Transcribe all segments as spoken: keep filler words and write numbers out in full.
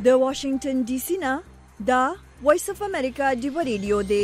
د واشنگټن ډي سي نه دا وایس اف امریکا دی ریډیو دی.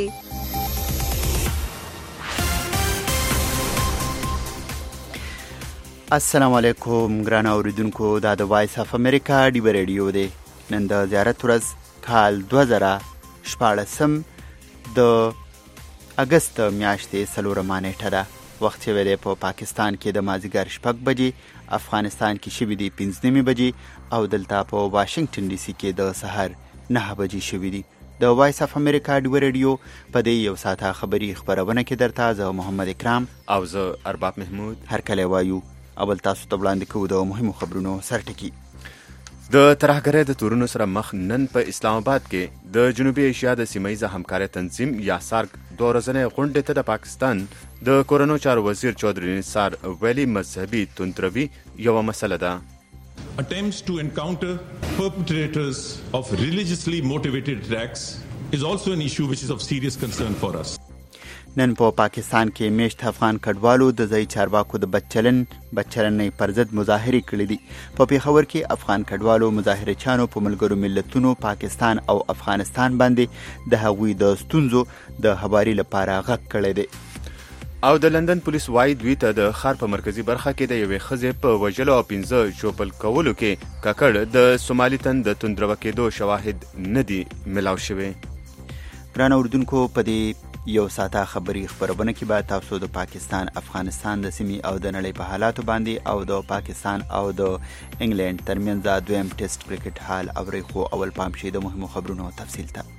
السلام علیکم ګران اوریدونکو، دا د وایس اف امریکا دی ریډیو دی. نن د زیارت ورځ کال دوه زره شپاړسم د اگست میاشتې څلورمه نیټه ده. وخت شوی دی په پاکستان کې د مازدیګر شپږ بجې، افغانستان کې شوي دي پنځه نیمې بجې او دلته په واشنگټن ډي سي کې د سهار نهه بجې شوي دي. د وایس اف امریکا دی ریډیو په دې یو ساعته خبري خبرونه کې درته زه محمد اکرام او زه ارباب محمود هر کله وایو. اول تاسو ته وړاندې کوو د مهمو خبرونو سرټکي. د ترهګرۍ د تورونو سره مخ نن په اسلام آباد کې د جنوبي ایشیا د سیمه‌ایزه همکارۍ تنظیم یا سارک دوه ورځنۍ غونډې ته د پاکستان د کورونو چارو وزیر چودھری نثار ویلي مذهبي توندروي یوه مسله ده. Attempts to encounter perpetrators of religiously motivated attacks is also an issue which is of serious concern for us. نن په پا پاکستان کې میشت افغان کډوالو د ځای چارواکو د بدچلن بدچلنۍ پر ضد مظاهرې کړې دي. په پیښور کې افغان کډوالو مظاهرچیانو په ملګرو ملتونو پاکستان او افغانستان باندې د هغوی د ستونزو د هواري لپاره غږ کړی دی. او د لندن پولیس وايي دوی ته د ښار په مرکزي برخه کې د یوې ښځې په وژلو او پنځه چوپل کولو کې ککړ د سومالي تن د توندروه کېدو شواهد نه دي ملاو شوي. ګران اردوونکو، په دې یو ساعته خبري خبرونه کې به تاسو د پاکستان افغانستان د سیمې او د نړۍ په حالاتو باندې او د پاکستان او د انګلند ترمنځ دویم ټیسټ کرکټ حال اوري. خو اول پام شي د مهمو خبرونو تفصیل ته.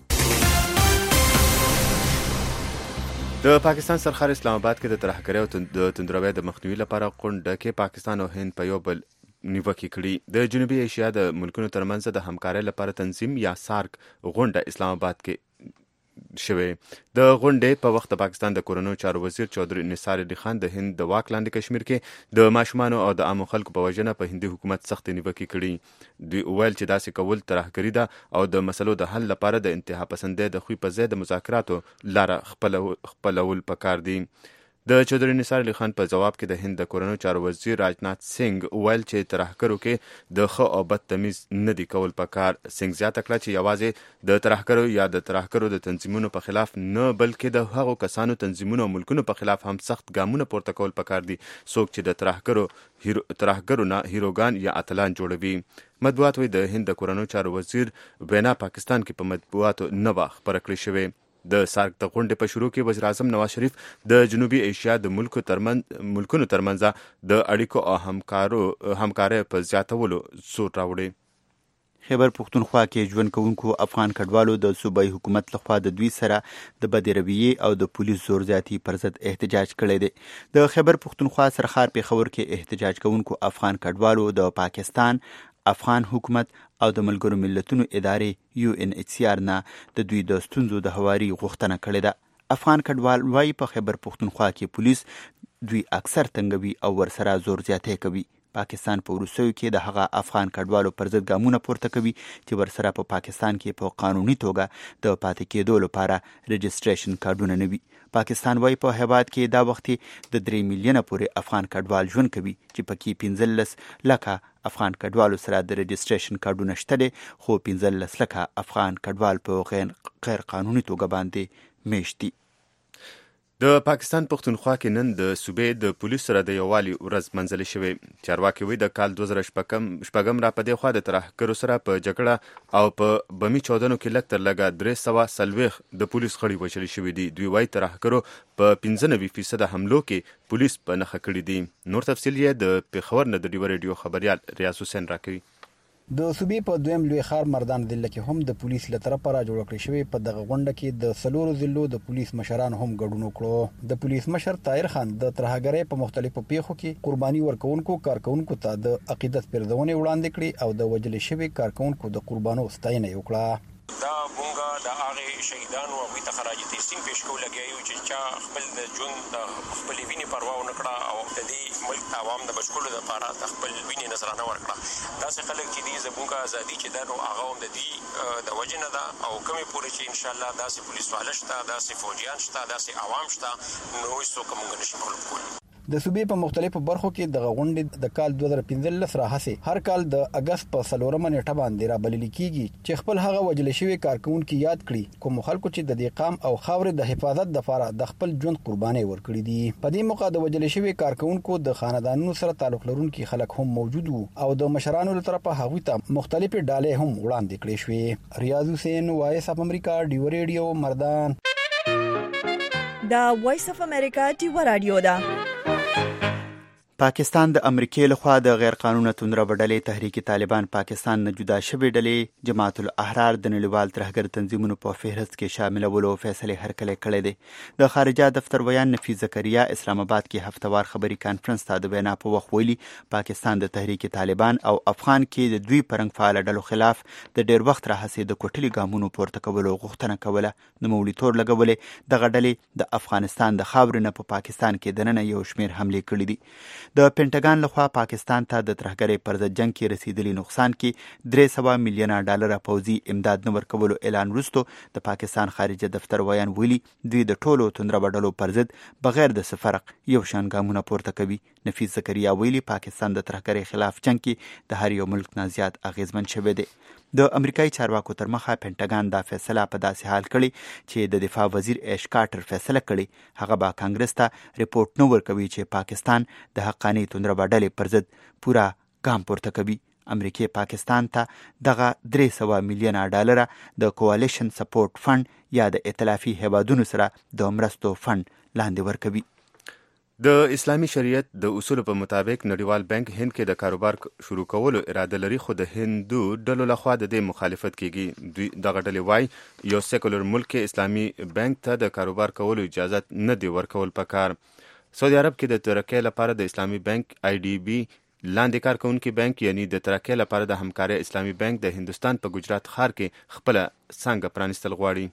د پاکستان سرخار اسلام آباد کې د ترهګرۍ او د توندروۍ د مخنیوي لپاره غونډه کې پاکستان او هند په یو بل نیوکې کړي. د جنوبي ایشیا د ملکونو ترمنځ د همکارۍ لپاره تنظیم یا سارک غونډه اسلام آباد کې شوی. د غونډې په وخت د پاکستان د کورونو چارو وزیر چودھری نثار علي خان د هند د واک لاندې کشمیر کې د ماشومانو او د عامو خلکو په وژنه په هندي حکومت سخت نیوکې کړي. دوی وویل چې داسې کول ترهګري ده او د مسلو د حل لپاره د انتها پسندۍ د خوی په ځای د مذاکراتو لاره خپلول پکار دي. د چودھری نثار علي خان په جواب کې د هند د کورونو چارو وزیر راجنات سنگ وویل چې ترهګرو کې د ښه او بد تمیز نه دی کول پکار. سنگ زیاته کړه چې یوازې د ترهګرو یا د ترهګرو د تنظیمونو په خلاف نه بلکې د هغو کسانو تنظیمونو او ملکونو په خلاف هم سخت ګامونه پورته کول پکار دي څوک چې د ترهګرو هیرو ترهګرو نه هیروګان یا اتلان جوړوي. مطبوعات وایي د هند د کورونو چارو وزیر وینا پاکستان کې په مطبوعاتو نه وه خپره کړې شوې. د سارک د غونډې په شروع کې وزیر اعظم نواز شریف د جنوبي ایشیا د ملکو ترمنځ ملکونو ترمنځ د اړیکو او همکارو همکارۍ په زیاتولو زور راوړی. خیبر پښتونخوا کې ژوند کوونکو افغان کډوالو د صوبایي حکومت لخوا د دوی سره د بدې رویې او د پولیس زور زیاتي پر ضد احتجاج کړی دی. د خیبر پښتونخوا سرخار پیښور کې احتجاج کوونکو افغان کډوالو د پاکستان افغان حکومت او د ملګرو ملتونو ادارې یو ان ایچ سی آر نه د دوی د ستونزو د هواري غوښتنه کړې ده. افغان کډوال وايي په خیبر پښتونخوا کې پولیس دوی اکثر تنګوي او ورسره زور زیاتی کوي. پاکستان په وروستیو کې د هغه افغان کډوالو پر ضد ګامونه پورته کوي چې ورسره په پا پاکستان کې په قانوني توګه د پاتې کېدو لپاره رجسټریشن کارډونه نه وي. پاکستان وايي په هیواد کې دا وخت د درې میلیونه پورې افغان کډوال ژوند کوي چې پکې پنځلس لکه افغان کډوالو سره د رجسټریشن کارډونه شته دي، خو پنځلس لکه افغان کډوال په غیر قانوني توګه باندې میشت دي. د پاکستان پښتونخوا کې نن د صوبې د پولیس سره د یووالي ورځ منځلې شوې. چارواکي وایي د کال دوه زره شپږم را په دې خوا د ترهګرو سره په جګړه او په بمي چاودنو کې لږ تر لږه درې سوه څلوېښت د پولیس خړي وژل شوي دي. دوی وایي ترهګرو په پنځه نوي فیصده حملو کې پولیس په نښه کړي دي. نور تفصیل یې د پېښور نه د ډیو ریډیو خبریال ریاض حسین راکوي. د صوبې په دویم لوی ښار مردان ضلع کې هم د پولیس له طرفه را جوړ کړی شوی په دغه غونډه کې د څلورو ضلعو د پولیس مشران هم ګډون وکړو. د پولیس مشر طاهر خان د ترهګرۍ په مختلفو پیښو کې قرباني ورکوونکو کارکونکو ته د عقیدت پرځونې وړاندې کړې او د وژل شوي کارکونکو د قربانو ستاینه وکړه. دا مونږه د هغه شهیدانو او د خراج تحسین پیش کول لګیو چې چا خپل د ژوند د خپل وینې پروا ونه کړه او د دې ملک عوام د بچکولو لپاره د خپل وینې نظرانه ورکړه. داسې خلک چې دي زموږه ازادي چې دا نو هغه هم د دې د وجه نه ده او کومې پورې چې انشاءالله داسې پولیس والا شته، داسې فوجیان شته، داسې عوام شته، نو هیڅوک موږ نشي مغلوب کولی. د صوبې په مختلفو برخو کې د غونډې د کال دوه زره پنځلس راهسې هر کال د اگست په څلورمه نیټه باندې را بلل کیږي چې خپل هغه وجل شوی کارکونکو یاد کړي کوم خلکو چې د دې قام او خاورې د حفاظت لپاره د خپل ژوند قرباني ورکړي دي. په دې موقع د وجل شوی کارکونکو د خاندانونو سره تعلق لرونکي خلک هم موجود وو او د مشرانو له طرفه هغوی ته مختلفې ډالې هم وړاندې کړې شوې. ریاض حسین، وایس اف امریکا، ډیو ریډیو، مردان. دا وایس اف امریکا ډیو رادیو ده. پاکستان د امریکای لخوا د غیر قانوني توندره ډلې تحریک طالبان پاکستان نه جدا شوی ډلې جماعت الاحرار د نړیوال ترهګر تنظیمونو په فهرست کې شاملولو فیصله هرکلی کړی دی. د خارجه دفتر ویان نفیس زکریا اسلام آباد کې هفتوار خبري کانفرنس ته د وینا په وخت ویلي پاکستان د تحریک طالبان او افغان کې د دوی پرنګ فعال ډلو خلاف د ډیر وخت راهیسې د کوټلي ګامونو پورته کولو غوښتنه کوله. نوموړي تور لګولې دغه ډلې د افغانستان د خاورې نه په پاکستان کې دننه یو شمیر حملې کړې دي. د پینټاګان لخوا پاکستان ته د ترهګرۍ پر ضد جنگ کې رسیدلی نقصان کې درې سوه میلیونه ډالر پوځي امداد نه ورکولو اعلان وروسته د پاکستان خارجه دفتر ویان ویلي دوی د ټولو توندره ډلو پر ضد بغیر د فرق یو شان ګامونه پورته کوي. نفیس زکریا ویلي پاکستان د ترهګرۍ خلاف جنگ کې د هر یو ملک نه زیات اغیزمن شوی دی. د امریکایي چارواکو تر مخه پینټاګان دا فیصله په داسې حال کړي چې د دفاع وزیر ایش کارټر فیصله کړي هغه به کانګرس ته ریپورت نه ورکوي چې پاکستان د حقاني توندره ډلې پر ضد پورا ګام پورته کوي. امریکای پاکستان ته دغه درې سوه میلیونه ډالر د کوالېشن سپورټ فند یا د ائتلافي هیوادونو سره د مرستو فند لاندې ورکوي. د اسلامي شریعت د اصولو په مطابق نړیوال بانک هند کې د کاروبار شروع کولو اراده لري خو د هندو ډلو لخوا د دې مخالفت کیږي. دوی دغه ډلې وایي یو سیکولر ملک کې اسلامي بانک ته د کاروبار کولو اجازه نه دی ورکول پکار. سعودي عرب کې د ترقۍ لپاره د اسلامي بانک آی ډي بي لاندې کار کوونکي بانک یعنی د ترقۍ لپاره د همکارۍ اسلامي بانک د هندوستان په ګجرات ښار کې خپل څانګه پرانیستل غواړي.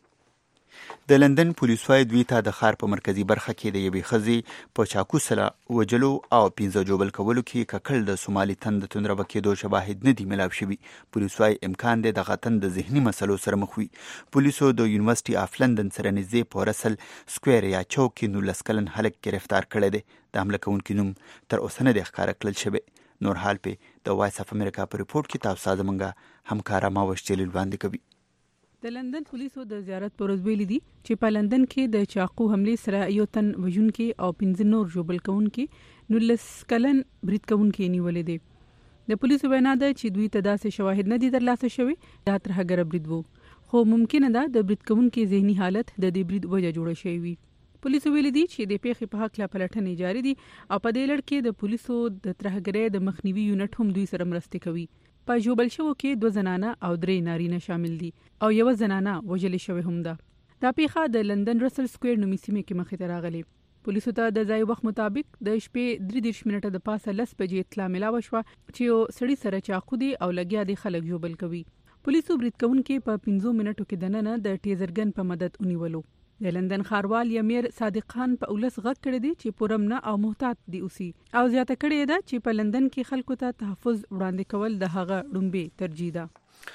د لندن پولیس وايي دوی ته د ښار په مرکزي برخه کې د یوې ښځې په چاقو سره وجلو او پنځه جوبل کولو کې ککړ د سومالي تن د توندره کېدو شواهد نه دي ملاو شوي. پولیس وايي امکان دی دغه تن د ذهني مسلو سره مخ وي. پولیسو د یونیورسيټي اف لندن سره نږدې په رسل سکویر یا چوک کې نولس کلن هلک گرفتار کړی دی. د حمله کوونکي نوم تر اوسه نه دی ښکاره کړل شوی. نور حال په د وایس اف امریکا په ریپورت کې تاسو زموږ همکاره ماوش جلیل وړاندې کوي. د لندن پولیسو د زیارت پر ورځ ویلي دي چې په لندن کې د چاقو حملې سره یو تن وژونکي او پنځه نور ژوبل کوونکي نولس کلن برید کوونکي نیولې دي. د پولیسو وینا ده چې دوی ته داسې شواهد نه دي ترلاسه شوي دا ترهګر برید وو خو ممکنه ده د برید کوونکي ذهني حالت د دې برید وجه جوړه شوی وي. پولیسو ویلي دي چې د پیښې په حق لا پلټنې جاري دي او په دې لړ کې د پولیسو د ترهګرۍ د مخنیوي یونټ هم دوی سره مرسته کوي. په ژوبل شوو کې دوه زنانه او درې نارینه شامل دي او یو زنانه وژلې شوې هم ده. دا پیښه د لندن رسل سکویر نومي سیمې کې مخې ته راغلې. پولیسو ته د ځای وخت مطابق د شپې درې دېرش منټه د پاسه لس بجې اطلاع ملاوه شوه چې یو سړي سره چاقو دی او لګیا دی خلک ژوبل کوي. پولیسو برید کوونکي په پنځو منټو کې دننه د ټیزرګن په مدد ونیولو. د لندن ښاروال یمیر صادق خان په اولس غږ کړی دی چې پرمنه او محتاط دی اوسي او زیاته کړې ده چې په لندن کې خلکو ته تحفظ وړاندې کول د هغه ډومبې ترجیح ده.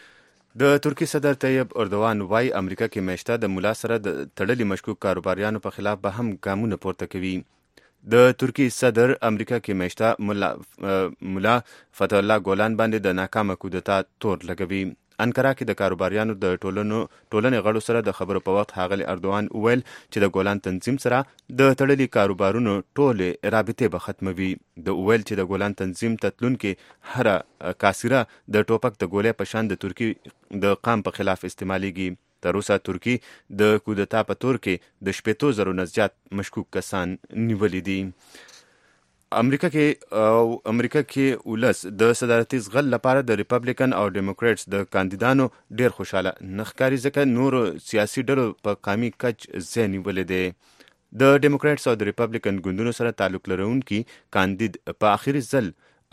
د ترکی صدر طیب اردوان وايي امریکا کې میشته د مولا سره د تړلي مشکوک کاروباریانو په خلاف به هم ګامونه پورته کوي. د ترکی صدر امریکا کې میشته مولا مولا فتح الله ګولان باندې د ناکامه کودتا تور لګوي. انکارا کې د کاروباریانو د ټولنو ټولنې غړو سره د خبرو په وخت ښاغلي اردوان وویل چې د ګولان تنظیم سره د تړلي کاروبارونو ټولې رابطې به ختموي. د وویل چې د ګولان تنظیم ته تلونکي هره کاسره د ټوپک د ګولۍ په شان د ترکي د قام په خلاف استعمالیږي. تر اوسه ترکي د کودتا په تور کې د شپېتو زرو نه زیات مشکوک کسان نیولي دي. امریکا کې او امریکا کې ولس د صدارتي زغل لپاره د ریپبلیکن او ډیموکریټس د کاندیدانو ډیر خوشاله نخکاری ځکه نور سیاسي ډلو په قامي کچ ځای نیولې دی. د ډیموکریټس او د ریپبلیکن ګوندونو سره تعلق لرونکي کاندید په اخیری ځل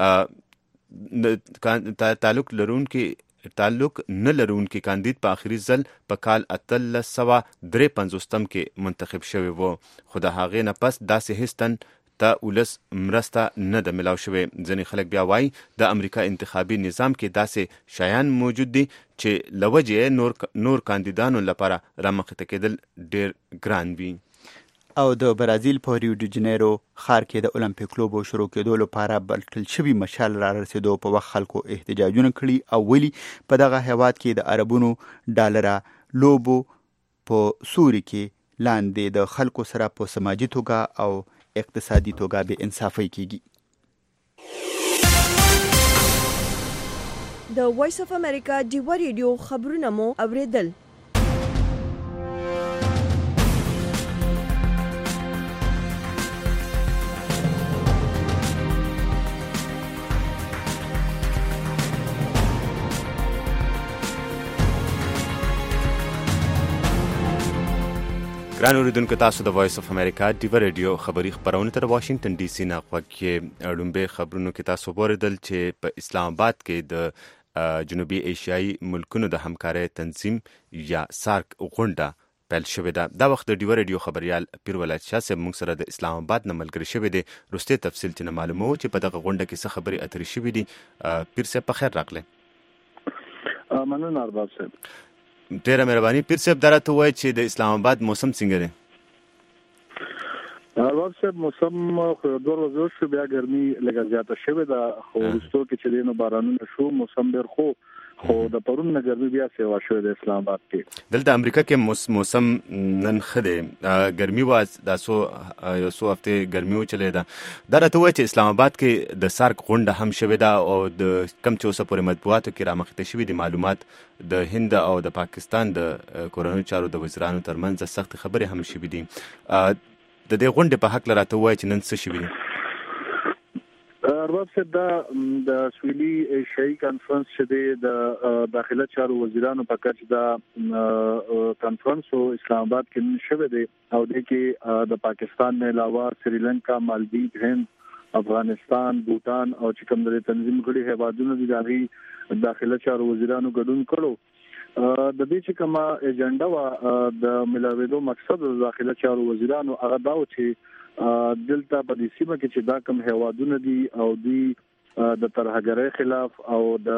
تعلق لرونکي تعلق نه لرونکي کاندید په اخیری ځل په کال اتلس سوه درې پنځوستم کې منتخب شوی وو خو د هغې نه پس داسې هیڅ تن ته ولس مرسته نه ده ملاو شوې. ځینې خلک بیا وایي د امریکا انتخابي نظام کې داسې شیان موجود دي چې له وجې نور نور کاندیدانو لپاره رامخته کېدل ډېر ګران وي. او د برازیل په ریو ډی جنیرو ښار کې د اولمپیک لوبو شروع کېدو لپاره بلټل شوي مشال را رسېدو په وخت خلکو احتجاجونه کړي او ولي په دغه هیواد کې د عربونو ډالره لوبو په سوري کې لاندې د خلکو سره په سماجي توګه او اقتصادي توګه بې انصافي کیږي. د وایس اف امریکا ډیوا ریډیو خبرونه مو اوریدل. ګران اوریدونکو، تاسو د وایس اف امریکا ډیوا ریډیو خبری خبرونه تر واشنگټن ډي سي نه غوږی اړومبه خبرونو کې تاسو وریدل چې په اسلام آباد کې د جنوبي ایشیایي ملکونو د همکارۍ تنظیم یا سارک غونډه پیل شوې ده. دا وخت د ډیوا ریډیو خبريال پیر ولایت شاه صاحب موږ سره د اسلام آباد نه ملګری شوی دی. وروستي تفصیل تنه معلومه و چې په دغه غونډه کې څه خبري اترې شوې دي. پیر صاحب په خیر راغله. مننه ارباب صاحب. ډیره مهرباني. پیر صاحب درته وایي چې د اسلام آباد موسم څنګه دی؟ ارباب صاحب موسم خو دوه ورځې شو بیا ګرمي لږه زیاته شوې ده، خو وروستو کې چې دینو بارانونه شو موسم ډیر خو خو د پرون نه ګرمي بیا سیوا شوې د اسلام آباد کې. دلته امریکا کې موسم نن خده ګرمي واز د سو یو سو هفته ګرمي و چلے ده. دا راته وایي چې اسلام آباد کې د سارک غونډه هم شوې ده او د کم چې اوسه پورې مطبوعاتو کې رامخته شوې دي معلومات د هند او د پاکستان د کورونو چارو د وزیرانو ترمنځ سخت خبرې هم شوې دي. د دې غونډې په حق لراته وایي چې نن څه شوې دي؟ ارباب صاحب دا د سویلي ایشیایي کانفرنس چې د داخله چارو وزیرانو په کچ دا کانفرنس او اسلام آباد کې نن شوه دی او د کې د پاکستان نه علاوه سریلانکا، مالدیو، هند، افغانستان، بوتان او چې کوم د تنظیم غړي هیوادونو د داخلي داخله چارو وزیرانو ګډون کړو. د دې چې کومه ایجنډا وا د ملاویدو مقصد د داخله چارو وزیرانو هغه دا و چې دلته په دې سیمه کې چې دا کوم هیوادونه دي او دی د ترهګرۍ خلاف او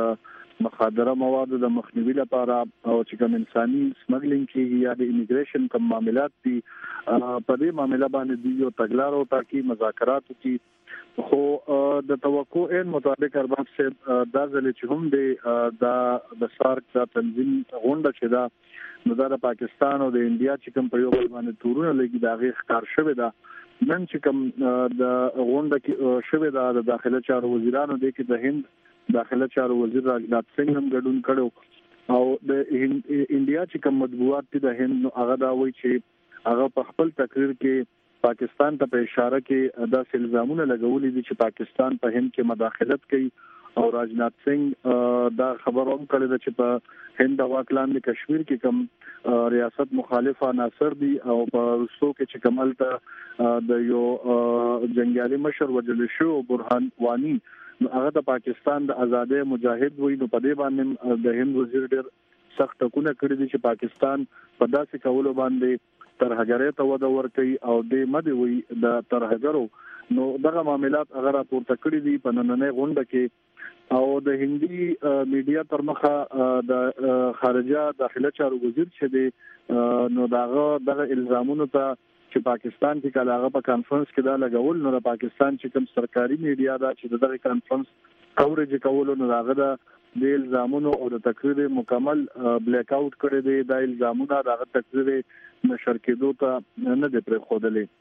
د مخادره موادو د مخنیوي لپاره او چې کوم انساني سمګلینګ کې یا د ایمیګریشن کوم معاملات دي په دې معاملې باندې دی یو تګلارو تاکي مذاکرات وکړي. خو د توقع ان مطابق ارباب صاحب دا ځل چې هم دی دا د سارک د تنظیم غونډه چې دا نو دا د پاکستان او د انډیا چې کوم په یو بل باندې تورونه لګي دا غي ښکار شوی دا. نن چې کوم د غونډه کې شوی دا د داخله چارو وزیرانو د کې د هند داخله چارو وزیر راجنات سنگ هم ګډون کړو او د انډیا چې کوم مطبوعات دي د هند هغه دا وایي چې هغه په خپل تقریر کې پاکستان ته په اشاره کې دا الزامونه لګولې دي چې پاکستان په هند کې مداخلت کوي او راجنات سنگ دا خبر هم کړی چې په هند او واکلاند کشمیر کې کوم ریاست مخالف عناصر دي او په روسو کې چې کومل ته د یو جنگیالي مشر وجل شو برهان وانی هغه د پاکستان د آزادۍ مجاهد وای نو په دې باندې د هند وزیر ډېر سخت ټکونه کړی دي چې پاکستان په داسې کولو باندې ترهګرۍ ته وده ورکوي او د مدي وي د ترهګرو نو دغه معاملات هغه راپورته کړی دي په نننۍ غونډه کې او د هندي میډیا تر مخه د خارجه داخله چارو وزیر چې دی نو داغه دغه الزامونو ته چې پاکستان کې کلاغه په کانفرنس کې دا لګول نو د پاکستان چې کوم سرکاري میډیا دا چې دغه کانفرنس کوریج کول نو داغه د الزامونو او د تقریر مکمل بلیک آوټ کړی دی. دا الزامونه دغه تقریر نشر کېدو ته نه دی پرې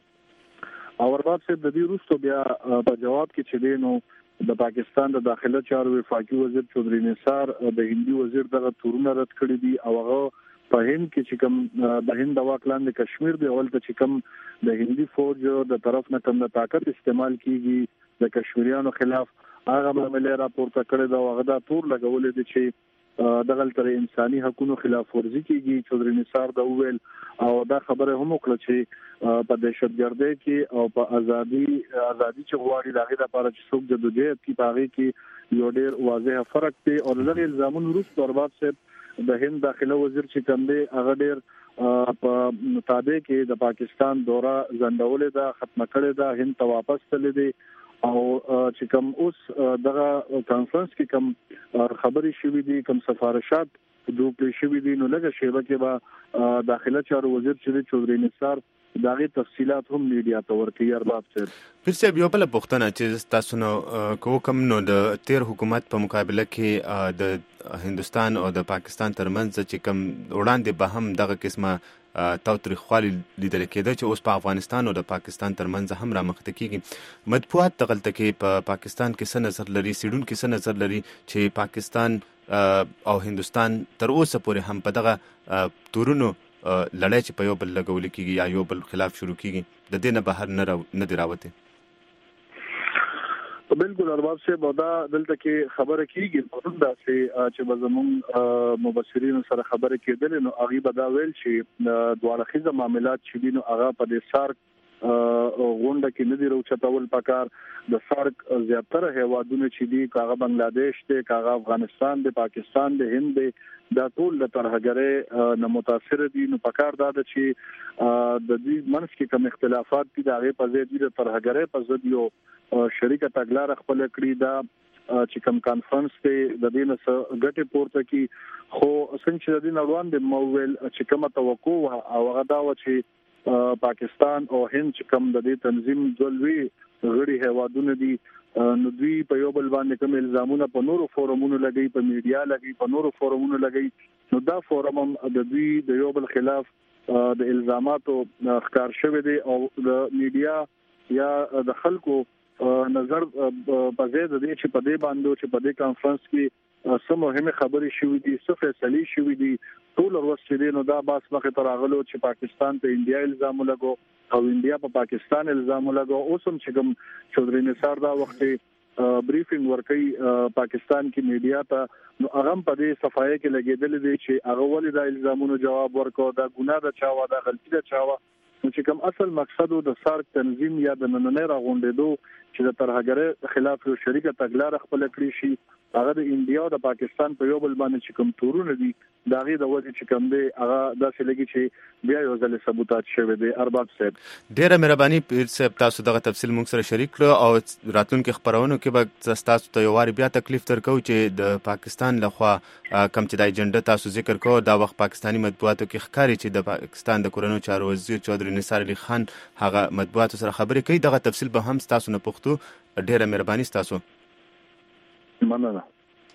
خوده او ارباب صاحب د دې وروسته بیا په جواب کې چې دی نو د پاکستان د داخله چارو وفاقي وزیر چودري نثار د هندي وزیر دغه تورونه رد کړی دي او هغه په هند کې چې کوم د هند د واکلاند کشمیر دی اول ته چې کوم د هندي فوج د طرف نه کوم د طاقت استعمال کیږي د کشمیریانو خلاف هغه معاملې راپورته کړی دا هغه دا تور لګولې دي چې دغه تر انساني حقوقو خلاف ورزي کیږي. چودري نثار دا ویل او دا خبره هم وکړه چې په دهشتګردۍ کې او په ازادي ازادي چې غواړي دغه لپاره چې څوک د دوی په پاغي کې یو ډېر واضح فرق دی او دغه الزامونو وروسته ارباب صاحب د هند داخله وزیر چې کوم دی هغه ډېر په مطابق د پاکستان دوره ځندولې ده ختم کړې ده هند ته واپس تللی دی او چې کوم اوس دغه کانفرنس کې کوم خبرې شوې دي کوم سفارشات دوه پلی شوې دي نو لږه شیبه کې به داخله چارو وزیر چې چودري نثار داغه تفصيلات هم میډیا ته ورکوي. ارباب صاحب پیر صاحب یو بل پوښتنه چې تاسو نو کو کوم نو د تیر حکومت په مقابله کې د هندستان او د پاکستان ترمنځ چې کوم وړاندې به هم دغه قسمه تاوتریخوالي لیدل کېده چې اوس په افغانستان او د پاکستان ترمنځ هم رامخته کیږي. مطبوعات دغلته کې په پاکستان کې څه نظر لري، سیډون کې څه نظر لري چې پاکستان او هندستان تر اوسه پورې هم په دغه تورونو لړۍ چې په یو بل لګول کېږي یا یو بل خلاف شروع کېږي د دې نه بهر نه نه دی راوته؟ بالکل ارباب صاحب دا دلته کې خبره کیږي پرون دا چې بزمون مبصرین سره خبره کېدل نو هغه به دا ویل چې دواړه خيزه معاملات چې دي نو هغه په دې سارک غونډه کې نه دی راوچتول پکار. د سارک زیاتره هیوادونه چې دي کاغه بنگلاديش ته کاغه افغانستان د پاکستان د هند دا ټول د ترهګرۍ نه متاثر دي. نو پکار دا چې د دې منځ کې کوم اختلافات دي دا غي په ځای دي د ترهګرۍ په ځای یو شریکه تګلار خپل کړی دا چې کوم کانفرنس ته د دې نه ګټه پورته کی خو څنګه چې د دې نړوان د موویل چې کومه توقع او هغه دا و چې پاکستان او هند چې کوم د دې تنظیم ځلوي غړي هیوادونه دي نو دوی په یو بل باندې کوم الزامونه په نورو فورمونو لګي، په میډیا لګي، په نورو فورمونو لګي. نو دا فورم د دوی د یو بل خلاف د الزاماتو ښکار شوی دی او د میډیا یا د خلکو نظر په ځای د دې چې په دې باندې چې په دې کانفرنس کې څه مهمه خبرې شوې دي، څه فیصلې شوې دي، ټول ورسته دي. نو دا باس مخه تر اغلو چې پاکستان ته انډیا الزام لګو او انډیا په پاکستان الزام لګو. اوس هم چې کوم چودري نثار دا وخت بریفینګ ورکړي پاکستان کې میډیا ته نو هغه په دې صفایه کې لګیدل دي چې هغه ولې دا الزامونو جواب ورکړو، دا ګناه ده چا وا، دا غلطي ده چا وا. نو چې کوم اصل مقصد د سارک تنظیم یا د نننۍ راغونډېدو چې د ترهګرۍ خلاف یو شریکه تګلار خپل کړی شي هغه د انډیا او د پاکستان په یو بل باندې چې کوم تورونه دي دا غي د وجه چې کوم دی هغه داسې لګي چې بیا یو ځل سبوتاج شوی دی. ارباب صاحب ډیره مهرباني پیر صاحب تاسو دغه تفصیل موږ سره شریک کړو او راتلونکو خبرونو کې به تاسو ته یو واری بیا تکلیف درکو چې د پاکستان لخوا کم چې د ایجنډا تاسو ذکر کوو دا وخت پاکستانی مطبوعاتو کې ښکاري چې د پاکستان د کورونو چارو وزیر چودري نثار علي خان هغه مطبوعاتو سره خبرې کوي. دغه تفصیل به هم تاسو نه پوښتو. ډیره مهرباني تاسو. مننه.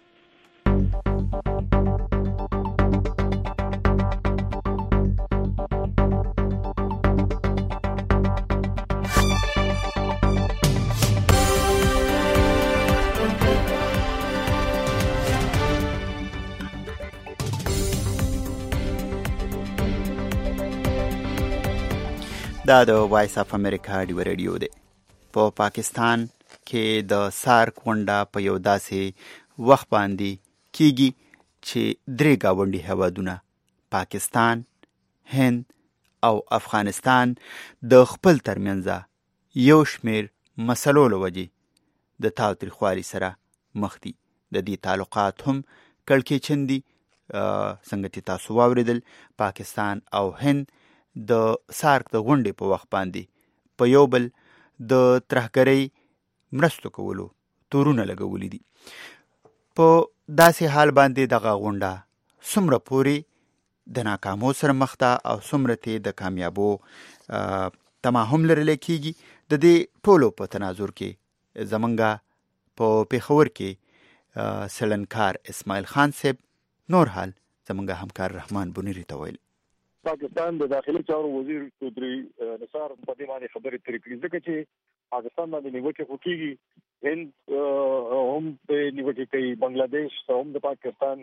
دا د وایس اف امریکا ډیو ریډیو دی. په پاکستان کې د سارک غونډه په یو داسې وخت باندې کیږي چې درې گاونډي هیوادونه پاکستان، هند او افغانستان د خپل ترمنځ یو شمیر مسلو لوجې د تاوتریخوالي سره مخ دي. د دې تعلقات هم کړکېچن دي. څنګه چې تاسو واوریدل پاکستان او هند د سارک د غونډې په وخت باندې په یو بل د ترهګرۍ مرستو کولو تورونه لګولي دي. په داسې حال باندې دغه غونډه څومره پورې د ناکامو سره مخ ده او څومره ته د کامیابو تماهم لرل کېږي. د دې ټولو په تناظر کې زمونږ په پیښور کې سلنکار اسماعیل خان صاحب نور حال زمونږ همکار رحمان بنيري ته ویل. پاکستان د داخلي چارو وزیر چودري نثار په دې باندې خبرې ترې کړې ځکه چې پاکستان باندې نیوکه کوي، هند هم په نیوکه کوي، بنگلاديش هم د پاکستان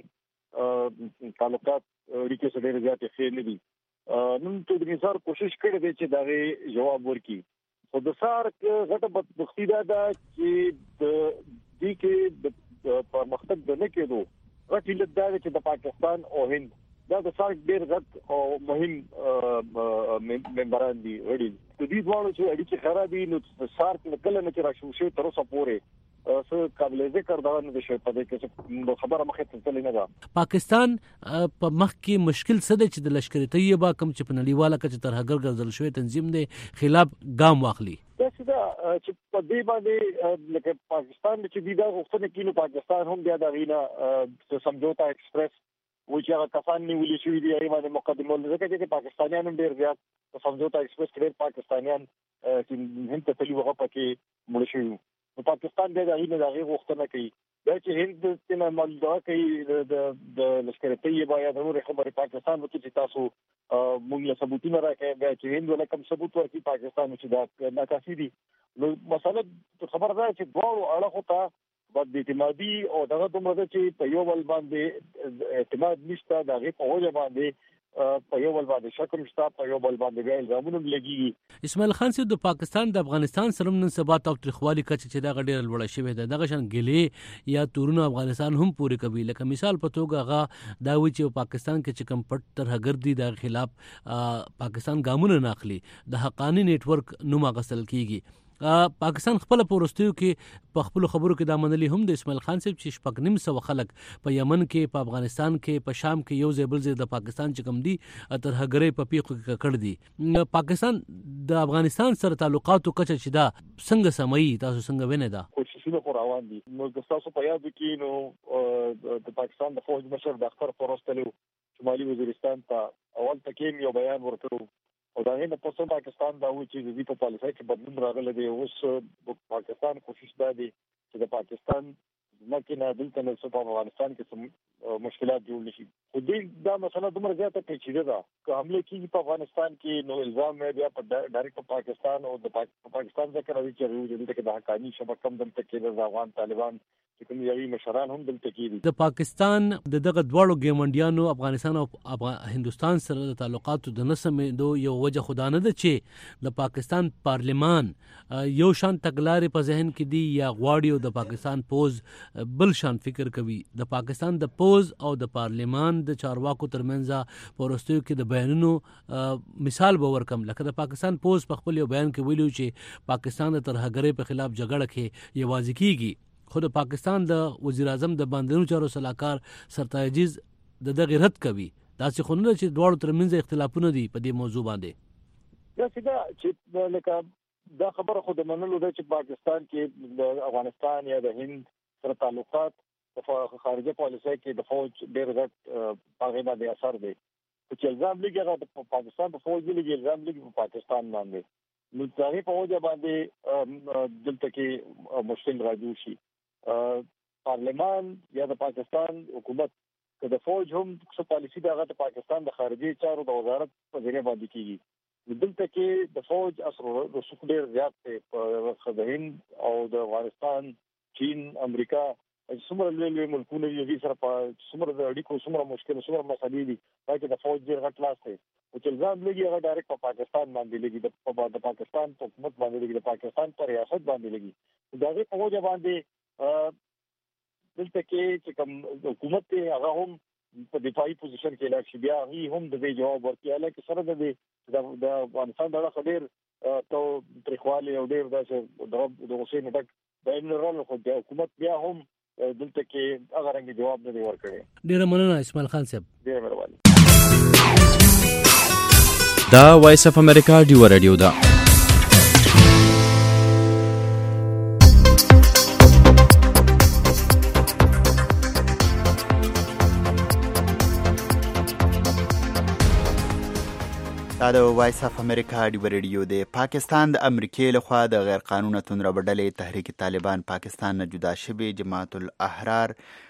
تعلقات اړیکې سره ډېر زیات ښه نه دي. نن چودري نثار کوشش کړی دی چې دا جواب ورکړي. خو د سارک غټه بدبختي دا ده چې د دې کې د پرمختګ د نه کېدو غټ علت دا چې د پاکستان او هند دا د سارک ډېر غټ او مهم ممبران دي غړي. د دې ډول چې اړیکې خرابې نو سارک کله نه چې راشو شي تر اوسه پورې څه قابل ذکر دا نه شي په دې کې خبره مخه ته نه ده. پاکستان په مخ کې مشکل څه دی چې د لشکر طیبه کوم چې په نړیواله کچه ترهګر ګرځول شوی تنظیم دی خلاف ګام واخلي. دا چې په دې باندې لکه پاکستان چې دا غوښتنه کوي نو پاکستان هم بیا دا غینا سمجھوتا ایکسپریس و چې هغه کسان نیولې شوي دي هغه باندې مقدمه ځکه چې پاکستانیان هم ډیر زیات سمجھوتا ایکسپریس کړي پاکستانیان چې هند ته تللی وغه پکې مړ شوي نو پاکستان د هغه نه دغه غوښتنه کوي دا چې هند د سیمه مالدار کوي د د لشکره طیبه یا د نور خبرې پاکستان وکړي چې تاسو موږ له ثبوتونه راکړي چې هند ولا کوم ثبوت ورکړي پاکستان چې دا ناکافي دي نو مسله خبره ده چې دوه اړخو ته د اعتمادي او دغه دومره چې په یو بل باندې اعتماد نشته دغه په وجه باندې په یو بل باندې شک نشته په یو بل باندې ګایل زمونږ لګي اسماعیل خان سي د پاکستان د افغانستان سره نن سبا تاو تریخوالي کچ چې دا غډیر لوړ شوی دی دغه شان ګلې یا تورونه افغانستان هم پوری کوي لکه مثال په توګه غا دا و چې پاکستان کې چې کم پټ تر هغر دي د خلاف پاکستان ګامونه ناخلي د حقانی نیټ ورک نوم غسل کیږي پاکستان خپل پورستیو کې په خپل خبرو کې دا منلي هم د اسماعیل خان صاحب چې شپږ نیم سو خلک په یمن کې په افغانستان کې په شام کې یو ځای بل ځای د پاکستان چې کم دي تر هغرې په پیخو کې کړ دي پاکستان د افغانستان سره تعلقاتو کچ چې دا څنګه سمي تاسو څنګه وینئ دا کوششونه خو روان دي نو تاسو په یاد کې نو د پاکستان د فوج مشر د اختر پروستلو شمالي وزیرستان ته اول تکیم یو بیان ورکړو او دا نه په پاکستان دا و چې د دې په پالیسۍ کې بدلون راغلی دی اوس پاکستان کوشش دا دی چې د پاکستان مکه نه دلته نو په افغانستان کې مشکلات جوړ نشي خو دې دا مسله دومره زیاته پیچیده ده که حمله کیږي په افغانستان کې نو الزام مې بیا په ډایرکټ په پاکستان او د پاکستان ذکر راځي چې روز دې کې د حقانی شبکه کم دلته کې د افغان طالبان چې کوم یوي مشران هم دلته کې د پاکستان د دغه دواړو ګاونډیانو افغانستان او هندستان سره د تعلقاتو د نسمېدو یو وجه خدانه ده چې د پاکستان پارلمان یو شان تګلارې په ذهن کې دي یا غواړي او د پاکستان پوز بل شان فکر کوي د پاکستان د پوز او د پارلمان د چارواکو ترمنځ پورستیو کې د بیانونو مثال به ورکم لکه د پاکستان پوز په خپل یو بیان کې ویلو چې پاکستان د ترهګرۍ په خلاف جګړه کې یوازې کیږي خو د پاکستان د وزیر اعظم د باندنیو چارو صلاحکار سرتاجیز د دغه رد کوي دا څه خونه چې دواړو ترمنځ اختلافونه دي په دې موضوع باندې دا څنګه چې لکه دا خبره خو د منلو ده چې پاکستان کې د افغانستان یا د هند سره تعلقات په خارجه پالیسۍ کې د فوج ډېر غټ هغه باندې اثر دی چې الزام لګي هغه د پاکستان په فوج لګي الزام لګي په پاکستان باندې نو ځای په وجه باندې دلته کې مشکل راځي شي پارلمان یا د پاکستان حکومت که د فوج هم څه پالیسي دغه د پاکستان د خارجي چارو د وزارت په ذریعہ باندې کیږي دلته کې د فوج اثر رسوخ ډېر زیات دی په د هند او د افغانستان چین امریکا څومره لوی لوی ملکونه دي سره په څومره د اړیکو څومره مشکل څومره مسلې دي چې د فوج ډېر غټ لاس دی او چې الزام لګي هغه ډایرکټ په پاکستان باندې لګي د پاکستان په حکومت باندې لګي د پاکستان پر ریاست باندې لګي دا غي په وجه باندې دلته کې چې کوم حکومت هغه هم په دفاعي پوزیشن کې لاړ بیا هی هم د دې جواب ورکړي لکه سره د د افغانستان د خبر تو تریخوالي او ډیر د د حسین ډک د انرال خو د حکومت بیا هم دلته کې هغه رنګ جواب نه ورکړي ډیر مننه اسماعیل خان صاحب ډیر مهرباني دا وایس اف امریکا ډیو رادیو دا دا د وایس اف امریکا ډیو رادیو دی پاکستان د امریکای لخوا د غیر قانوني تندربډلې تحریک طالبان پاکستان نه جدا شوی جماعت الاحرار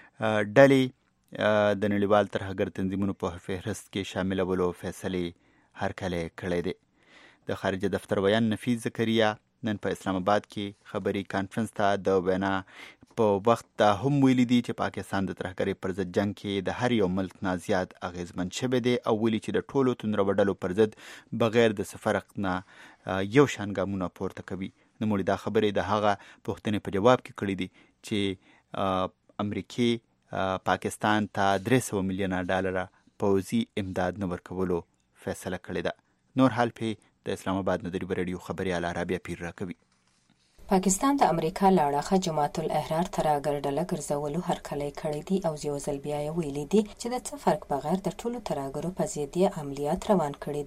ډلې د نړیوال ترهګر تنظیمونو په فهرست کې شاملولو فیصله هرکله کړې ده د خارجه دفتر ویان نفیس زکریا نن په اسلام آباد کې خبري کانفرنس ته د وینا په وخت دا هم ویلي دي چې پاکستان د ترهګرۍ پر ضد جنگ کې د هر یو ملک نه زیات اغیزمن شوی دی او ویلي چې د ټولو تندربډلو پر ضد بغیر د فرق نه یو شان ګامونه پورته کوي نوموړي دا خبرې د هغه پوښتنې په جواب کې کړې دي چې امریکای پاکستان ته درې سوه میلیونه ډالره پوځي امداد نه ورکولو فیصله کړې ده نور حال په د اسلام آباد نه د ریو رادیو خبري ال عربیه پیر راکوي پاکستان د امریکا لاړه جماعت الاحرار ترهګر ډله ګرځولو هرکلی کړی دی او یو ځل بیا یې ویلي دي چې د څه فرق بغیر د ټولو ترهګرو په ضد عملیات روان کړي دي